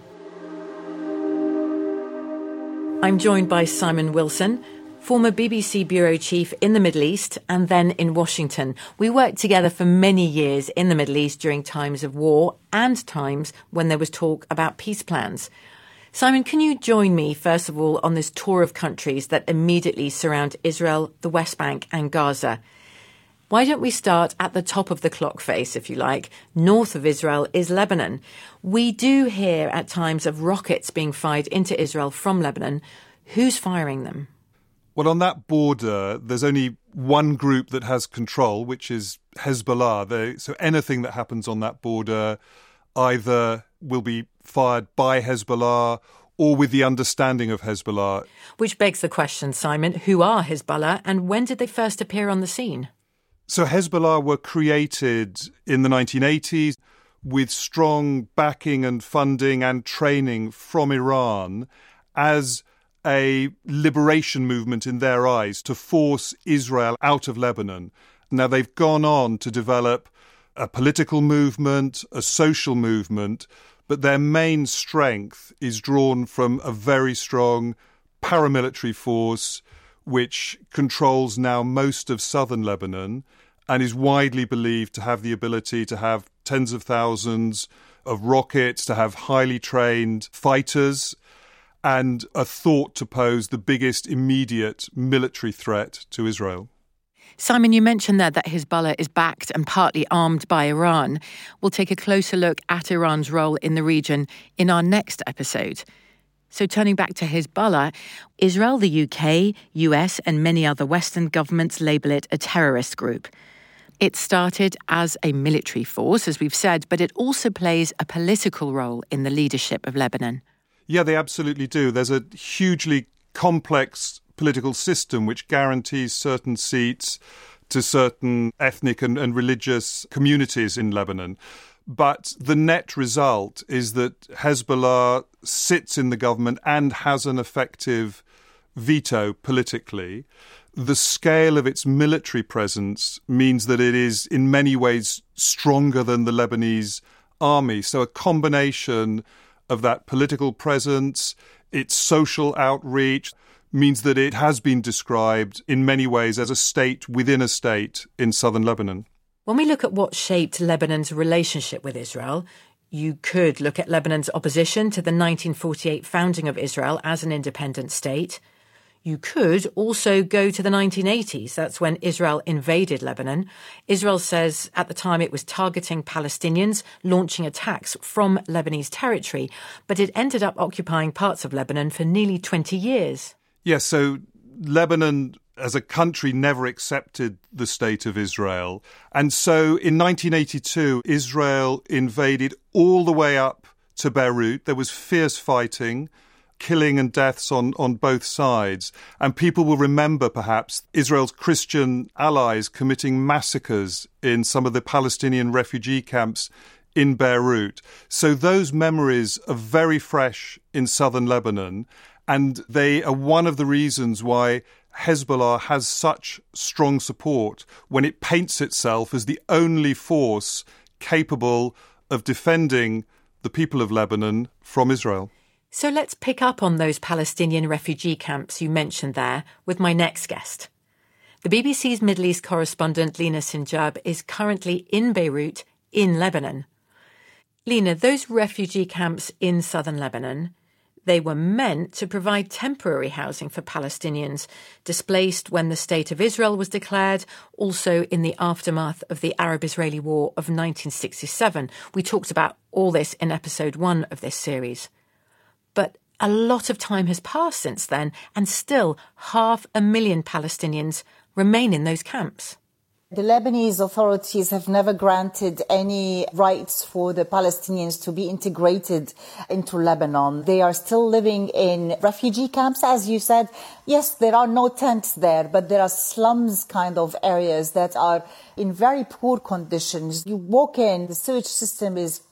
I'm joined by Simon Wilson, former B B C bureau chief in the Middle East and then in Washington. We worked together for many years in the Middle East during times of war and times when there was talk about peace plans. Simon, can you join me, first of all, on this tour of countries that immediately surround Israel, the West Bank and Gaza? Why don't we start at the top of the clock face, if you like? North of Israel is Lebanon. We do hear at times of rockets being fired into Israel from Lebanon. Who's firing them? Well, on that border, there's only one group that has control, which is Hezbollah. They, so anything that happens on that border either will be fired by Hezbollah or with the understanding of Hezbollah. Which begs the question, Simon, who are Hezbollah and when did they first appear on the scene? So Hezbollah were created in the nineteen eighties with strong backing and funding and training from Iran as a liberation movement in their eyes to force Israel out of Lebanon. Now, they've gone on to develop a political movement, a social movement, but their main strength is drawn from a very strong paramilitary force which controls now most of southern Lebanon and is widely believed to have the ability to have tens of thousands of rockets, to have highly trained fighters, and are thought to pose the biggest immediate military threat to Israel. Simon, you mentioned there that Hezbollah is backed and partly armed by Iran. We'll take a closer look at Iran's role in the region in our next episode. So turning back to Hezbollah, Israel, the U K, U S and many other Western governments label it a terrorist group. It started as a military force, as we've said, but it also plays a political role in the leadership of Lebanon. Yeah, they absolutely do. There's a hugely complex political system which guarantees certain seats to certain ethnic and, and religious communities in Lebanon. But the net result is that Hezbollah sits in the government and has an effective veto politically. The scale of its military presence means that it is in many ways stronger than the Lebanese army. So a combination of that political presence, its social outreach, means that it has been described in many ways as a state within a state in southern Lebanon. When we look at what shaped Lebanon's relationship with Israel, you could look at Lebanon's opposition to the nineteen forty-eight founding of Israel as an independent state. You could also go to the nineteen eighties. That's when Israel invaded Lebanon. Israel says at the time it was targeting Palestinians, launching attacks from Lebanese territory, but it ended up occupying parts of Lebanon for nearly twenty years. Yes, so Lebanon as a country never accepted the state of Israel. And so in nineteen eighty-two, Israel invaded all the way up to Beirut. There was fierce fighting, killing and deaths on, on both sides. And people will remember, perhaps, Israel's Christian allies committing massacres in some of the Palestinian refugee camps in Beirut. So those memories are very fresh in southern Lebanon. And they are one of the reasons why Hezbollah has such strong support when it paints itself as the only force capable of defending the people of Lebanon from Israel. So let's pick up on those Palestinian refugee camps you mentioned there with my next guest. The B B C's Middle East correspondent Lina Sinjab is currently in Beirut, in Lebanon. Lina, those refugee camps in southern Lebanon, they were meant to provide temporary housing for Palestinians displaced when the State of Israel was declared, also in the aftermath of the Arab-Israeli War of nineteen sixty-seven. We talked about all this in episode one of this series. But a lot of time has passed since then, and still half a million Palestinians remain in those camps. The Lebanese authorities have never granted any rights for the Palestinians to be integrated into Lebanon. They are still living in refugee camps, as you said. Yes, there are no tents there, but there are slums kind of areas that are in very poor conditions. You walk in, the sewage system is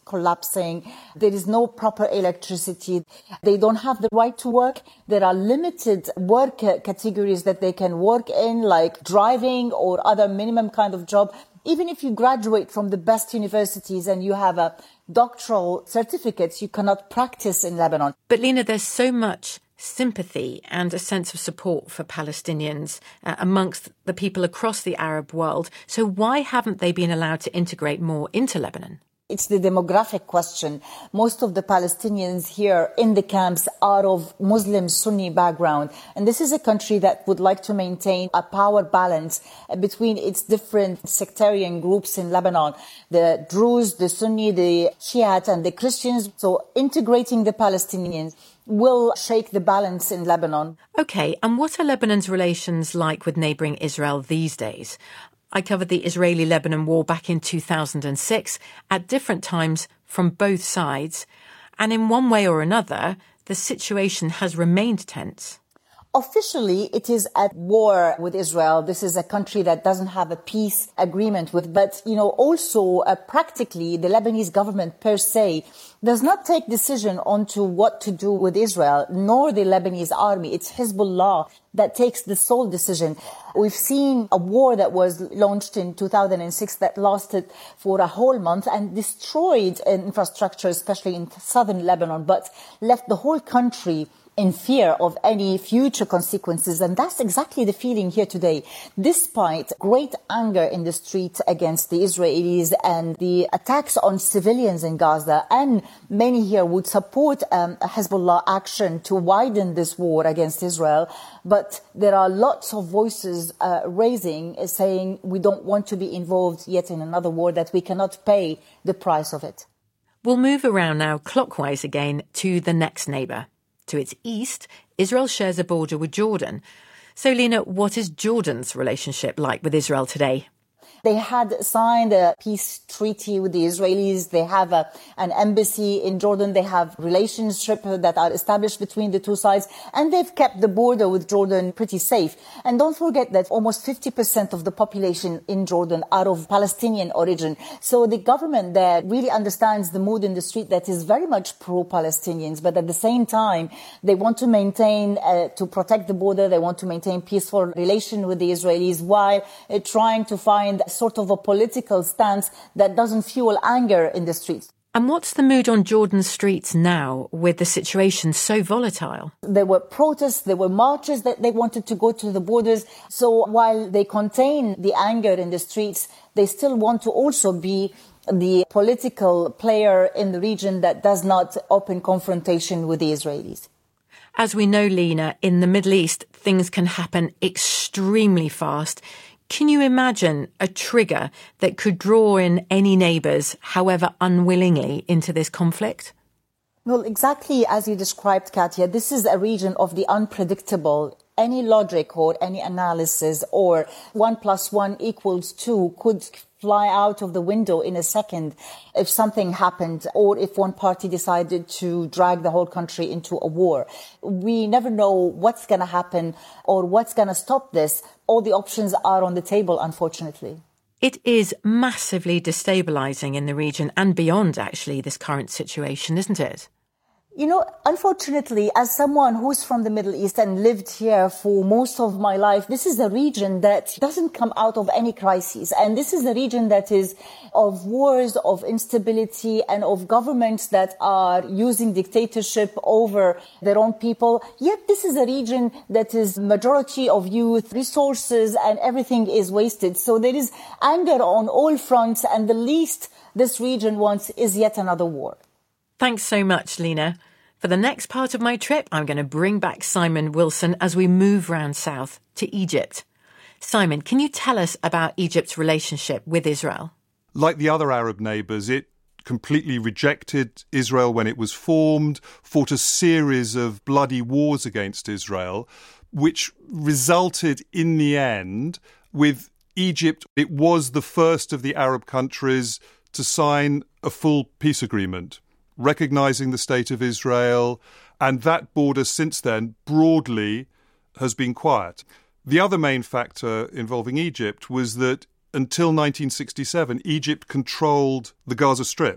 collapsing. There is no proper electricity. They don't have the right to work. There are limited work categories that they can work in, like driving or other minimum kind of job. Even if you graduate from the best universities and you have a doctoral certificate, you cannot practice in Lebanon. But Lina, there's so much sympathy and a sense of support for Palestinians uh, amongst the people across the Arab world. So why haven't they been allowed to integrate more into Lebanon? It's the demographic question. Most of the Palestinians here in the camps are of Muslim Sunni background. And this is a country that would like to maintain a power balance between its different sectarian groups in Lebanon. The Druze, the Sunni, the Shiite and the Christians. So integrating the Palestinians will shake the balance in Lebanon. OK, and what are Lebanon's relations like with neighbouring Israel these days? I covered the Israeli-Lebanon war back in two thousand six at different times from both sides. And in one way or another, the situation has remained tense. Officially, it is at war with Israel. This is a country that doesn't have a peace agreement with. But, you know, also uh, practically, the Lebanese government per se does not take decision onto what to do with Israel, nor the Lebanese army. It's Hezbollah that takes the sole decision. We've seen a war that was launched in two thousand six that lasted for a whole month and destroyed infrastructure, especially in southern Lebanon, but left the whole country in fear of any future consequences. And that's exactly the feeling here today. Despite great anger in the street against the Israelis and the attacks on civilians in Gaza, and many here would support um, Hezbollah action to widen this war against Israel. But there are lots of voices uh, raising, uh, saying we don't want to be involved yet in another war, that we cannot pay the price of it. We'll move around now clockwise again to the next neighbour. To its east, Israel shares a border with Jordan. So, Lina, what is Jordan's relationship like with Israel today? They had signed a peace treaty with the Israelis. They have a, an embassy in Jordan. They have relationships that are established between the two sides. And they've kept the border with Jordan pretty safe. And don't forget that almost fifty percent of the population in Jordan are of Palestinian origin. So the government there really understands the mood in the street that is very much pro-Palestinians. But at the same time, they want to maintain, uh, to protect the border. They want to maintain peaceful relation with the Israelis while uh, trying to find sort of a political stance that doesn't fuel anger in the streets. And what's the mood on Jordan's streets now with the situation so volatile? There were protests, there were marches that they wanted to go to the borders. So while they contain the anger in the streets, they still want to also be the political player in the region that does not open confrontation with the Israelis. As we know, Lina, in the Middle East, things can happen extremely fast. Can you imagine a trigger that could draw in any neighbours, however unwillingly, into this conflict? Well, exactly as you described, Katia, this is a region of the unpredictable. Any logic or any analysis or one plus one equals two could fly out of the window in a second if something happened or if one party decided to drag the whole country into a war. We never know what's going to happen or what's going to stop this. All the options are on the table, unfortunately. It is massively destabilising in the region and beyond, actually, this current situation, isn't it? You know, unfortunately, as someone who's from the Middle East and lived here for most of my life, this is a region that doesn't come out of any crises. And this is a region that is of wars, of instability, and of governments that are using dictatorship over their own people. Yet this is a region that is majority of youth, resources, and everything is wasted. So there is anger on all fronts, and the least this region wants is yet another war. Thanks so much, Lina. For the next part of my trip, I'm going to bring back Simon Wilson as we move round south to Egypt. Simon, can you tell us about Egypt's relationship with Israel? Like the other Arab neighbours, it completely rejected Israel when it was formed, fought a series of bloody wars against Israel, which resulted in the end with Egypt. It was the first of the Arab countries to sign a full peace agreement, recognising the state of Israel, and that border since then broadly has been quiet. The other main factor involving Egypt was that until nineteen sixty-seven, Egypt controlled the Gaza Strip,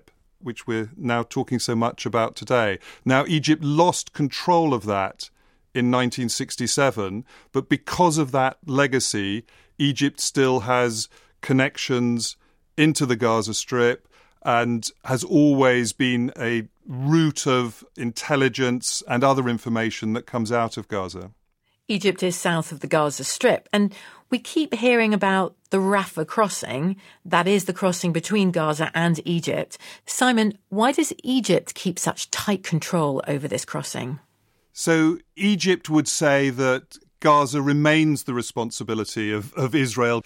which we're now talking so much about today. Now, Egypt lost control of that in nineteen sixty-seven, but because of that legacy, Egypt still has connections into the Gaza Strip and has always been a route of intelligence and other information that comes out of Gaza. Egypt is south of the Gaza Strip, and we keep hearing about the Rafah crossing, that is the crossing between Gaza and Egypt. Simon, why does Egypt keep such tight control over this crossing? So Egypt would say that Gaza remains the responsibility of, of Israel.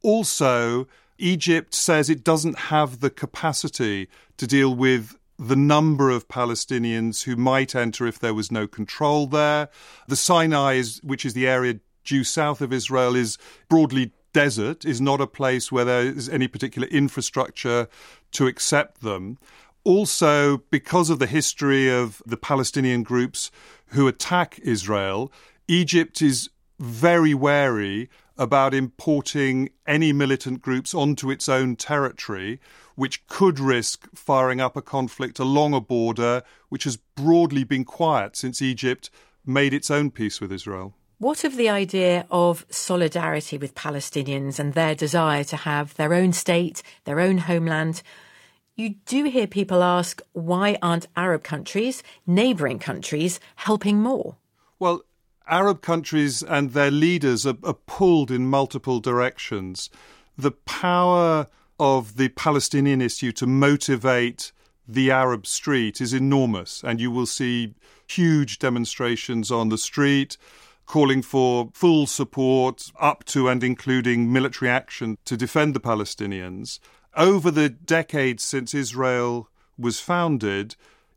Also, Egypt says it doesn't have the capacity to deal with the number of Palestinians who might enter if there was no control there. The Sinai, is, which is the area due south of Israel, is broadly desert, is not a place where there is any particular infrastructure to accept them. Also, because of the history of the Palestinian groups who attack Israel, Egypt is very wary about importing any militant groups onto its own territory, which could risk firing up a conflict along a border which has broadly been quiet since Egypt made its own peace with Israel. What of the idea of solidarity with Palestinians and their desire to have their own state, their own homeland? You do hear people ask, why aren't Arab countries, neighbouring countries, helping more? Well, Arab countries and their leaders are, are pulled in multiple directions. The power of the Palestinian issue to motivate the Arab street is enormous, and you will see huge demonstrations on the street calling for full support up to and including military action to defend the Palestinians. Over the decades since Israel was founded,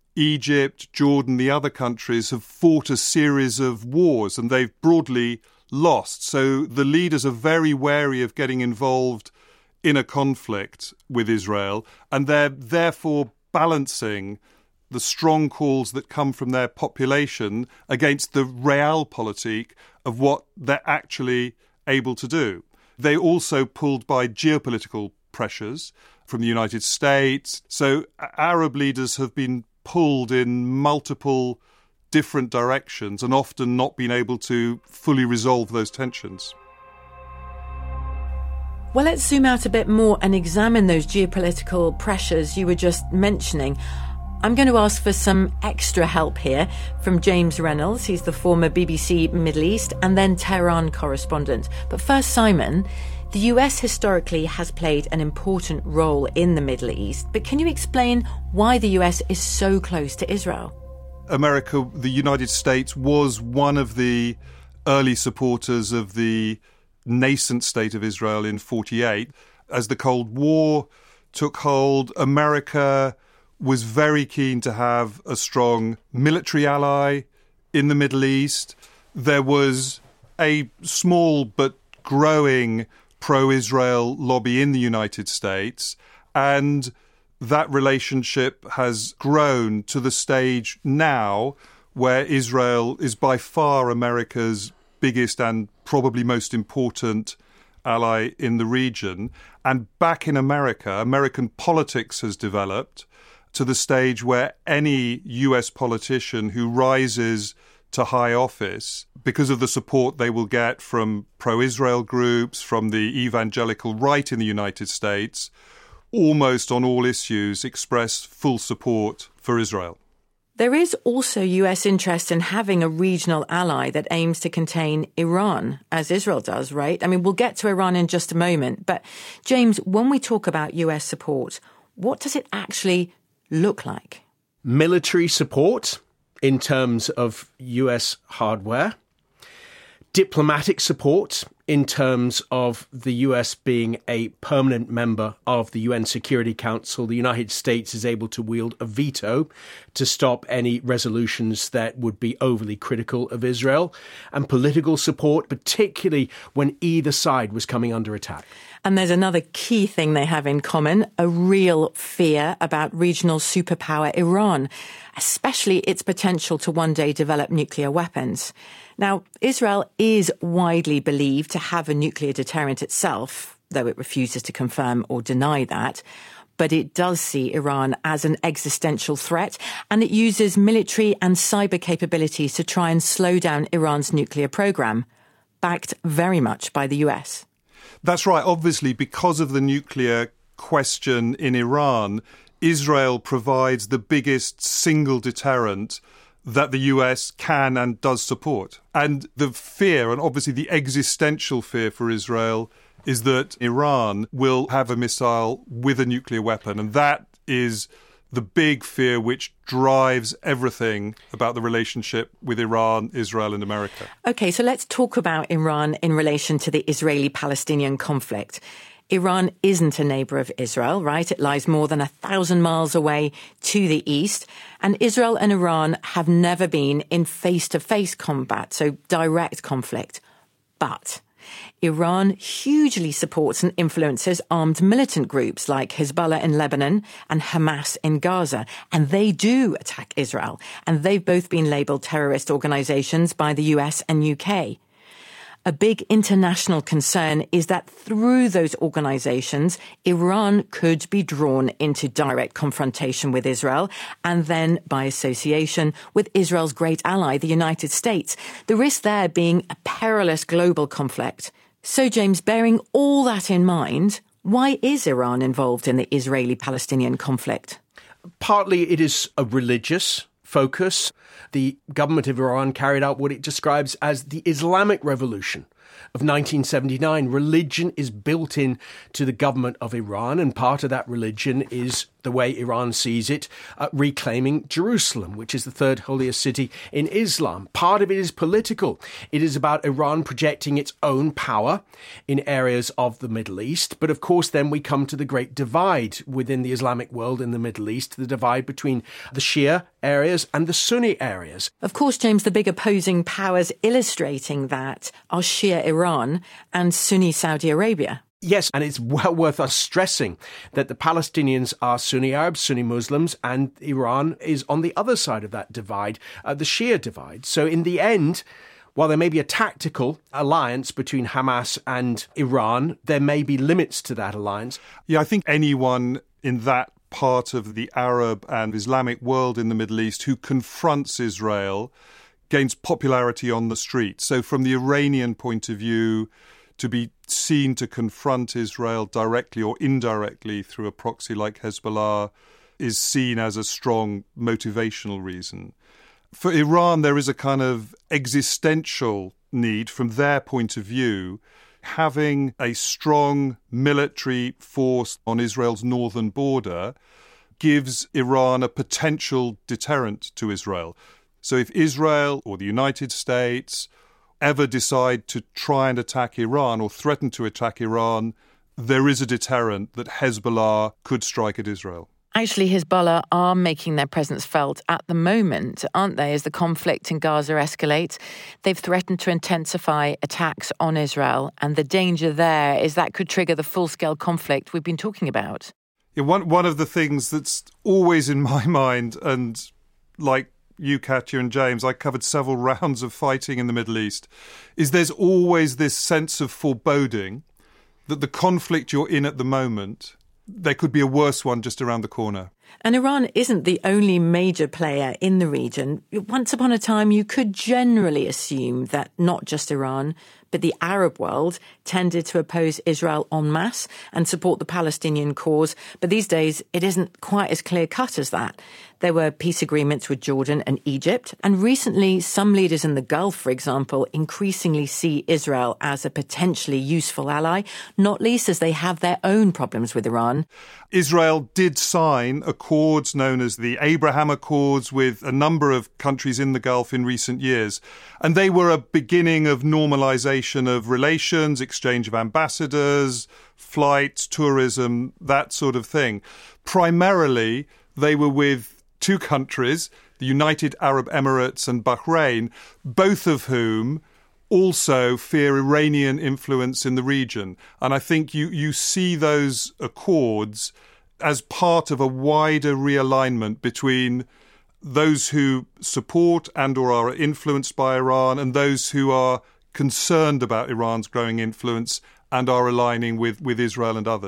Egypt, Jordan, the other countries have fought a series of wars and they've broadly lost. So the leaders are very wary of getting involved in a conflict with Israel, and they're therefore balancing the strong calls that come from their population against the realpolitik of what they're actually able to do. They're also pulled by geopolitical pressures from the United States. So Arab leaders have been pulled in multiple different directions and often not been able to fully resolve those tensions. Well, let's zoom out a bit more and examine those geopolitical pressures you were just mentioning. I'm going to ask for some extra help here from James Reynolds. He's the former B B C Middle East and then Tehran correspondent. But first, Simon, the U S historically has played an important role in the Middle East. But can you explain why the U S is so close to Israel? America, the United States, was one of the early supporters of the nascent state of Israel in forty-eight. As the Cold War took hold, America was very keen to have a strong military ally in the Middle East. There was a small but growing pro-Israel lobby in the United States, and that relationship has grown to the stage now where Israel is by far America's biggest and probably most important ally in the region. And back in America, American politics has developed to the stage where any U S politician who rises to high office, because of the support they will get from pro-Israel groups, from the evangelical right in the United States, almost on all issues express full support for Israel. There is also U S interest in having a regional ally that aims to contain Iran, as Israel does, right? I mean, we'll get to Iran in just a moment. But, James, when we talk about U S support, what does it actually look like? Military support in terms of U S hardware, diplomatic support in terms of the U S being a permanent member of the U N Security Council. The United States is able to wield a veto to stop any resolutions that would be overly critical of Israel, and political support, particularly when either side was coming under attack. And there's another key thing they have in common, a real fear about regional superpower Iran, especially its potential to one day develop nuclear weapons. Now, Israel is widely believed to have a nuclear deterrent itself, though it refuses to confirm or deny that. but it does see Iran as an existential threat, and it uses military and cyber capabilities to try and slow down Iran's nuclear program, backed very much by the U S. That's right. Obviously, because of the nuclear question in Iran, Israel provides the biggest single deterrent that the U S can and does support. And the fear, and obviously the existential fear for Israel, is that Iran will have a missile with a nuclear weapon. And that is the big fear which drives everything about the relationship with Iran, Israel and America. OK, so let's talk about Iran in relation to the Israeli-Palestinian conflict. Iran isn't a neighbour of Israel, right? It lies more than a thousand miles away to the east. And Israel and Iran have never been in face-to-face combat, so direct conflict. But Iran hugely supports and influences armed militant groups like Hezbollah in Lebanon and Hamas in Gaza. And they do attack Israel. And they've both been labelled terrorist organisations by the U S and U K. A big international concern is that through those organisations, Iran could be drawn into direct confrontation with Israel and then, by association, with Israel's great ally, the United States. The risk there being a perilous global conflict. So, James, bearing all that in mind, why is Iran involved in the Israeli-Palestinian conflict? Partly it is a religious focus. The government of Iran carried out what it describes as the Islamic Revolution of nineteen seventy-nine. Religion is built in to the government of Iran, and part of that religion is, the way Iran sees it, uh, reclaiming Jerusalem, which is the third holiest city in Islam. Part of it is political. It is about Iran projecting its own power in areas of the Middle East. But of course, then we come to the great divide within the Islamic world in the Middle East, the divide between the Shia areas and the Sunni areas. Of course, James, the big opposing powers illustrating that are Shia Iran and Sunni Saudi Arabia. Yes, and it's well worth us stressing that the Palestinians are Sunni Arabs, Sunni Muslims, and Iran is on the other side of that divide, uh, the Shia divide. So in the end, while there may be a tactical alliance between Hamas and Iran, there may be limits to that alliance. Yeah, I think anyone in that part of the Arab and Islamic world in the Middle East who confronts Israel gains popularity on the street. So from the Iranian point of view, to be seen to confront Israel directly or indirectly through a proxy like Hezbollah is seen as a strong motivational reason. For Iran, there is a kind of existential need from their point of view. Having a strong military force on Israel's northern border gives Iran a potential deterrent to Israel. So if Israel or the United States ever decide to try and attack Iran or threaten to attack Iran, there is a deterrent that Hezbollah could strike at Israel. Actually, Hezbollah are making their presence felt at the moment, aren't they, as the conflict in Gaza escalates? They've threatened to intensify attacks on Israel, and the danger there is that could trigger the full-scale conflict we've been talking about. Yeah, one, one of the things that's always in my mind, and like you, Katya and James, I covered several rounds of fighting in the Middle East, is there's always this sense of foreboding that the conflict you're in at the moment, there could be a worse one just around the corner. And Iran isn't the only major player in the region. Once upon a time, you could generally assume that not just Iran, but the Arab world tended to oppose Israel en masse and support the Palestinian cause. But these days, it isn't quite as clear-cut as that. There were peace agreements with Jordan and Egypt. And recently, some leaders in the Gulf, for example, increasingly see Israel as a potentially useful ally, not least as they have their own problems with Iran. Israel did sign accords known as the Abraham Accords with a number of countries in the Gulf in recent years. And they were a beginning of normalization of relations, exchange of ambassadors, flights, tourism, that sort of thing. Primarily, they were with two countries, the United Arab Emirates and Bahrain, both of whom also fear Iranian influence in the region. And I think you, you see those accords as part of a wider realignment between those who support and or are influenced by Iran and those who are concerned about Iran's growing influence and are aligning with, with Israel and others.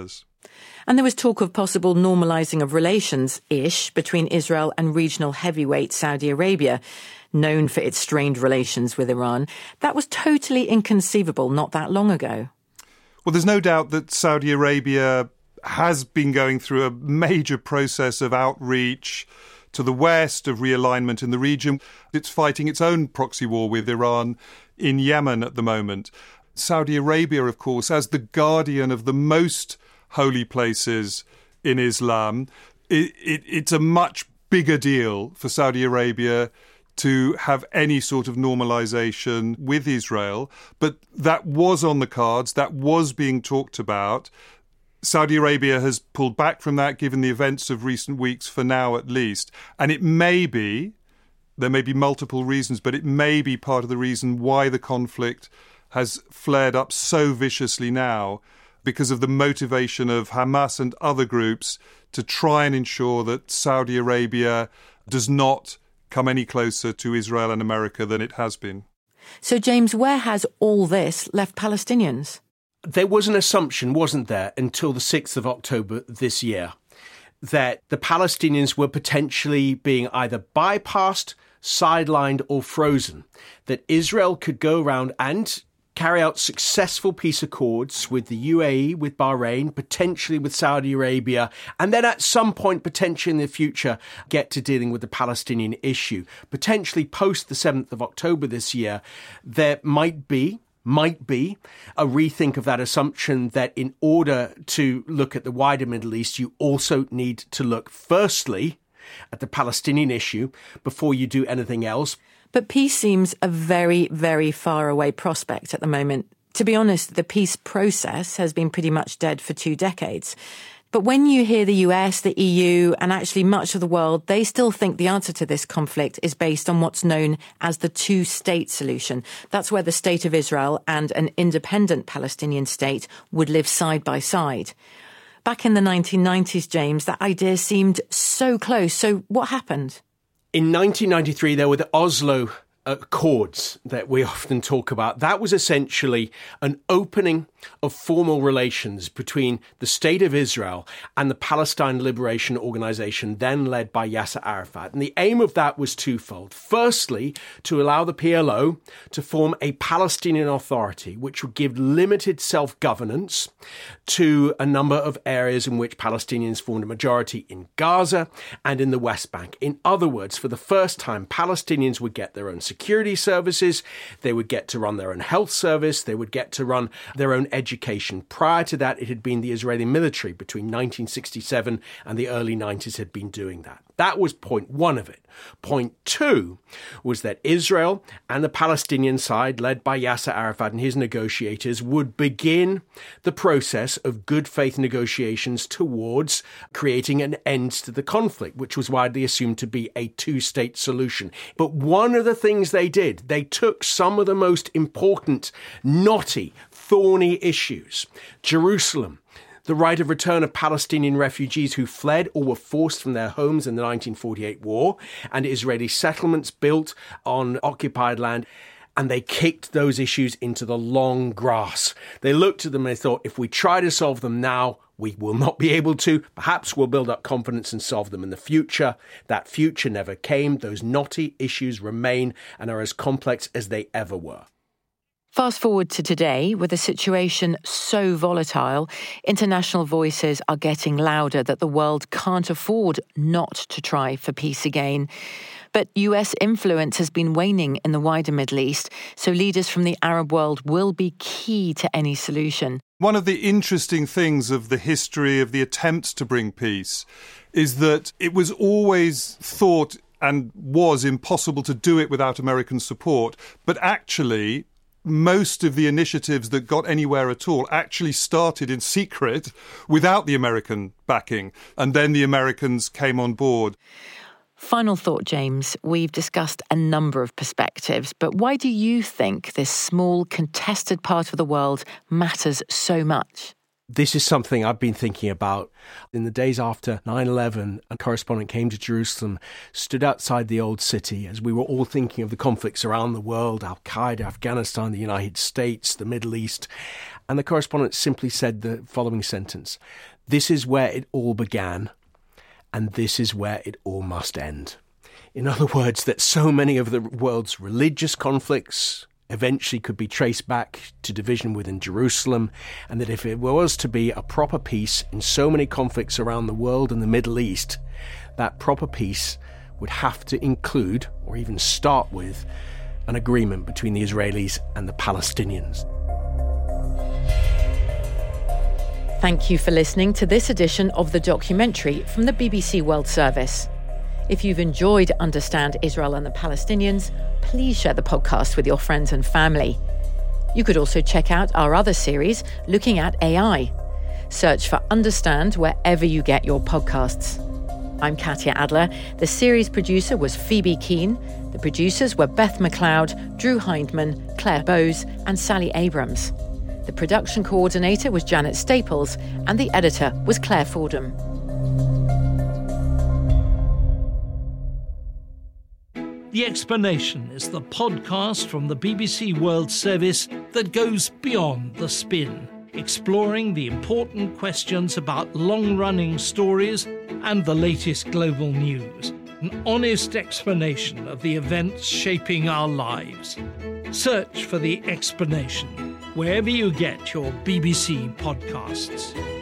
And there was talk of possible normalising of relations-ish between Israel and regional heavyweight Saudi Arabia, known for its strained relations with Iran. That was totally inconceivable not that long ago. Well, there's no doubt that Saudi Arabia has been going through a major process of outreach to the West, of realignment in the region. It's fighting its own proxy war with Iran in Yemen at the moment. Saudi Arabia, of course, as the guardian of the most holy places in Islam, it, it, it's a much bigger deal for Saudi Arabia to have any sort of normalization with Israel. But that was on the cards, that was being talked about. Saudi Arabia has pulled back from that, given the events of recent weeks, for now at least. And it may be, there may be multiple reasons, but it may be part of the reason why the conflict has flared up so viciously now, because of the motivation of Hamas and other groups to try and ensure that Saudi Arabia does not come any closer to Israel and America than it has been. So, James, where has all this left Palestinians? There was an assumption, wasn't there, until the sixth of October this year, that the Palestinians were potentially being either bypassed, sidelined or frozen, that Israel could go around and carry out successful peace accords with the U A E, with Bahrain, potentially with Saudi Arabia, and then at some point, potentially in the future, get to dealing with the Palestinian issue. Potentially post the seventh of October this year, there might be might be a rethink of that assumption that in order to look at the wider Middle East, you also need to look firstly at the Palestinian issue before you do anything else. But peace seems a very, very far away prospect at the moment. To be honest, the peace process has been pretty much dead for two decades. But when you hear the U S, the E U, and actually much of the world, they still think the answer to this conflict is based on what's known as the two-state solution. That's where the state of Israel and an independent Palestinian state would live side by side. Back in the nineteen nineties, James, that idea seemed so close. So what happened? In nineteen ninety-three, there were the Oslo Accords that we often talk about. That was essentially an opening of formal relations between the State of Israel and the Palestine Liberation Organization, then led by Yasser Arafat. And the aim of that was twofold. Firstly, to allow the P L O to form a Palestinian Authority, which would give limited self-governance to a number of areas in which Palestinians formed a majority in Gaza and in the West Bank. In other words, for the first time, Palestinians would get their own security services, they would get to run their own health service, they would get to run their own education. Prior to that, it had been the Israeli military between nineteen sixty-seven and the early nineties had been doing that. That was point one of it. Point two was that Israel and the Palestinian side, led by Yasser Arafat and his negotiators, would begin the process of good faith negotiations towards creating an end to the conflict, which was widely assumed to be a two-state solution. But one of the things they did, they took some of the most important, knotty, thorny issues. Jerusalem, the right of return of Palestinian refugees who fled or were forced from their homes in the nineteen forty-eight war, and Israeli settlements built on occupied land. And they kicked those issues into the long grass. They looked at them and they thought, if we try to solve them now, we will not be able to. Perhaps we'll build up confidence and solve them in the future. That future never came. Those knotty issues remain and are as complex as they ever were. Fast forward to today, with a situation so volatile, international voices are getting louder that the world can't afford not to try for peace again. But U S influence has been waning in the wider Middle East, so leaders from the Arab world will be key to any solution. One of the interesting things of the history of the attempts to bring peace is that it was always thought and was impossible to do it without American support, but actually most of the initiatives that got anywhere at all actually started in secret without the American backing, and then the Americans came on board. Final thought, James. We've discussed a number of perspectives, but why do you think this small, contested part of the world matters so much? This is something I've been thinking about. In the days after nine eleven, a correspondent came to Jerusalem, stood outside the old city as we were all thinking of the conflicts around the world, Al-Qaeda, Afghanistan, the United States, the Middle East. And the correspondent simply said the following sentence: This is where it all began, and this is where it all must end. In other words, that so many of the world's religious conflicts eventually could be traced back to division within Jerusalem, and that if it was to be a proper peace in so many conflicts around the world and the Middle East, that proper peace would have to include, or even start with, an agreement between the Israelis and the Palestinians. Thank you for listening to this edition of The Documentary from the B B C World Service. If you've enjoyed Understand Israel and the Palestinians, please share the podcast with your friends and family. You could also check out our other series looking at A I. Search for Understand wherever you get your podcasts. I'm Katya Adler. The series producer was Phoebe Keane. The producers were Beth McLeod, Drew Hindman, Claire Bowes and Sally Abrams. The production coordinator was Janet Staples and the editor was Claire Fordham. The Explanation is the podcast from the B B C World Service that goes beyond the spin, exploring the important questions about long-running stories and the latest global news. An honest explanation of the events shaping our lives. Search for The Explanation wherever you get your B B C podcasts.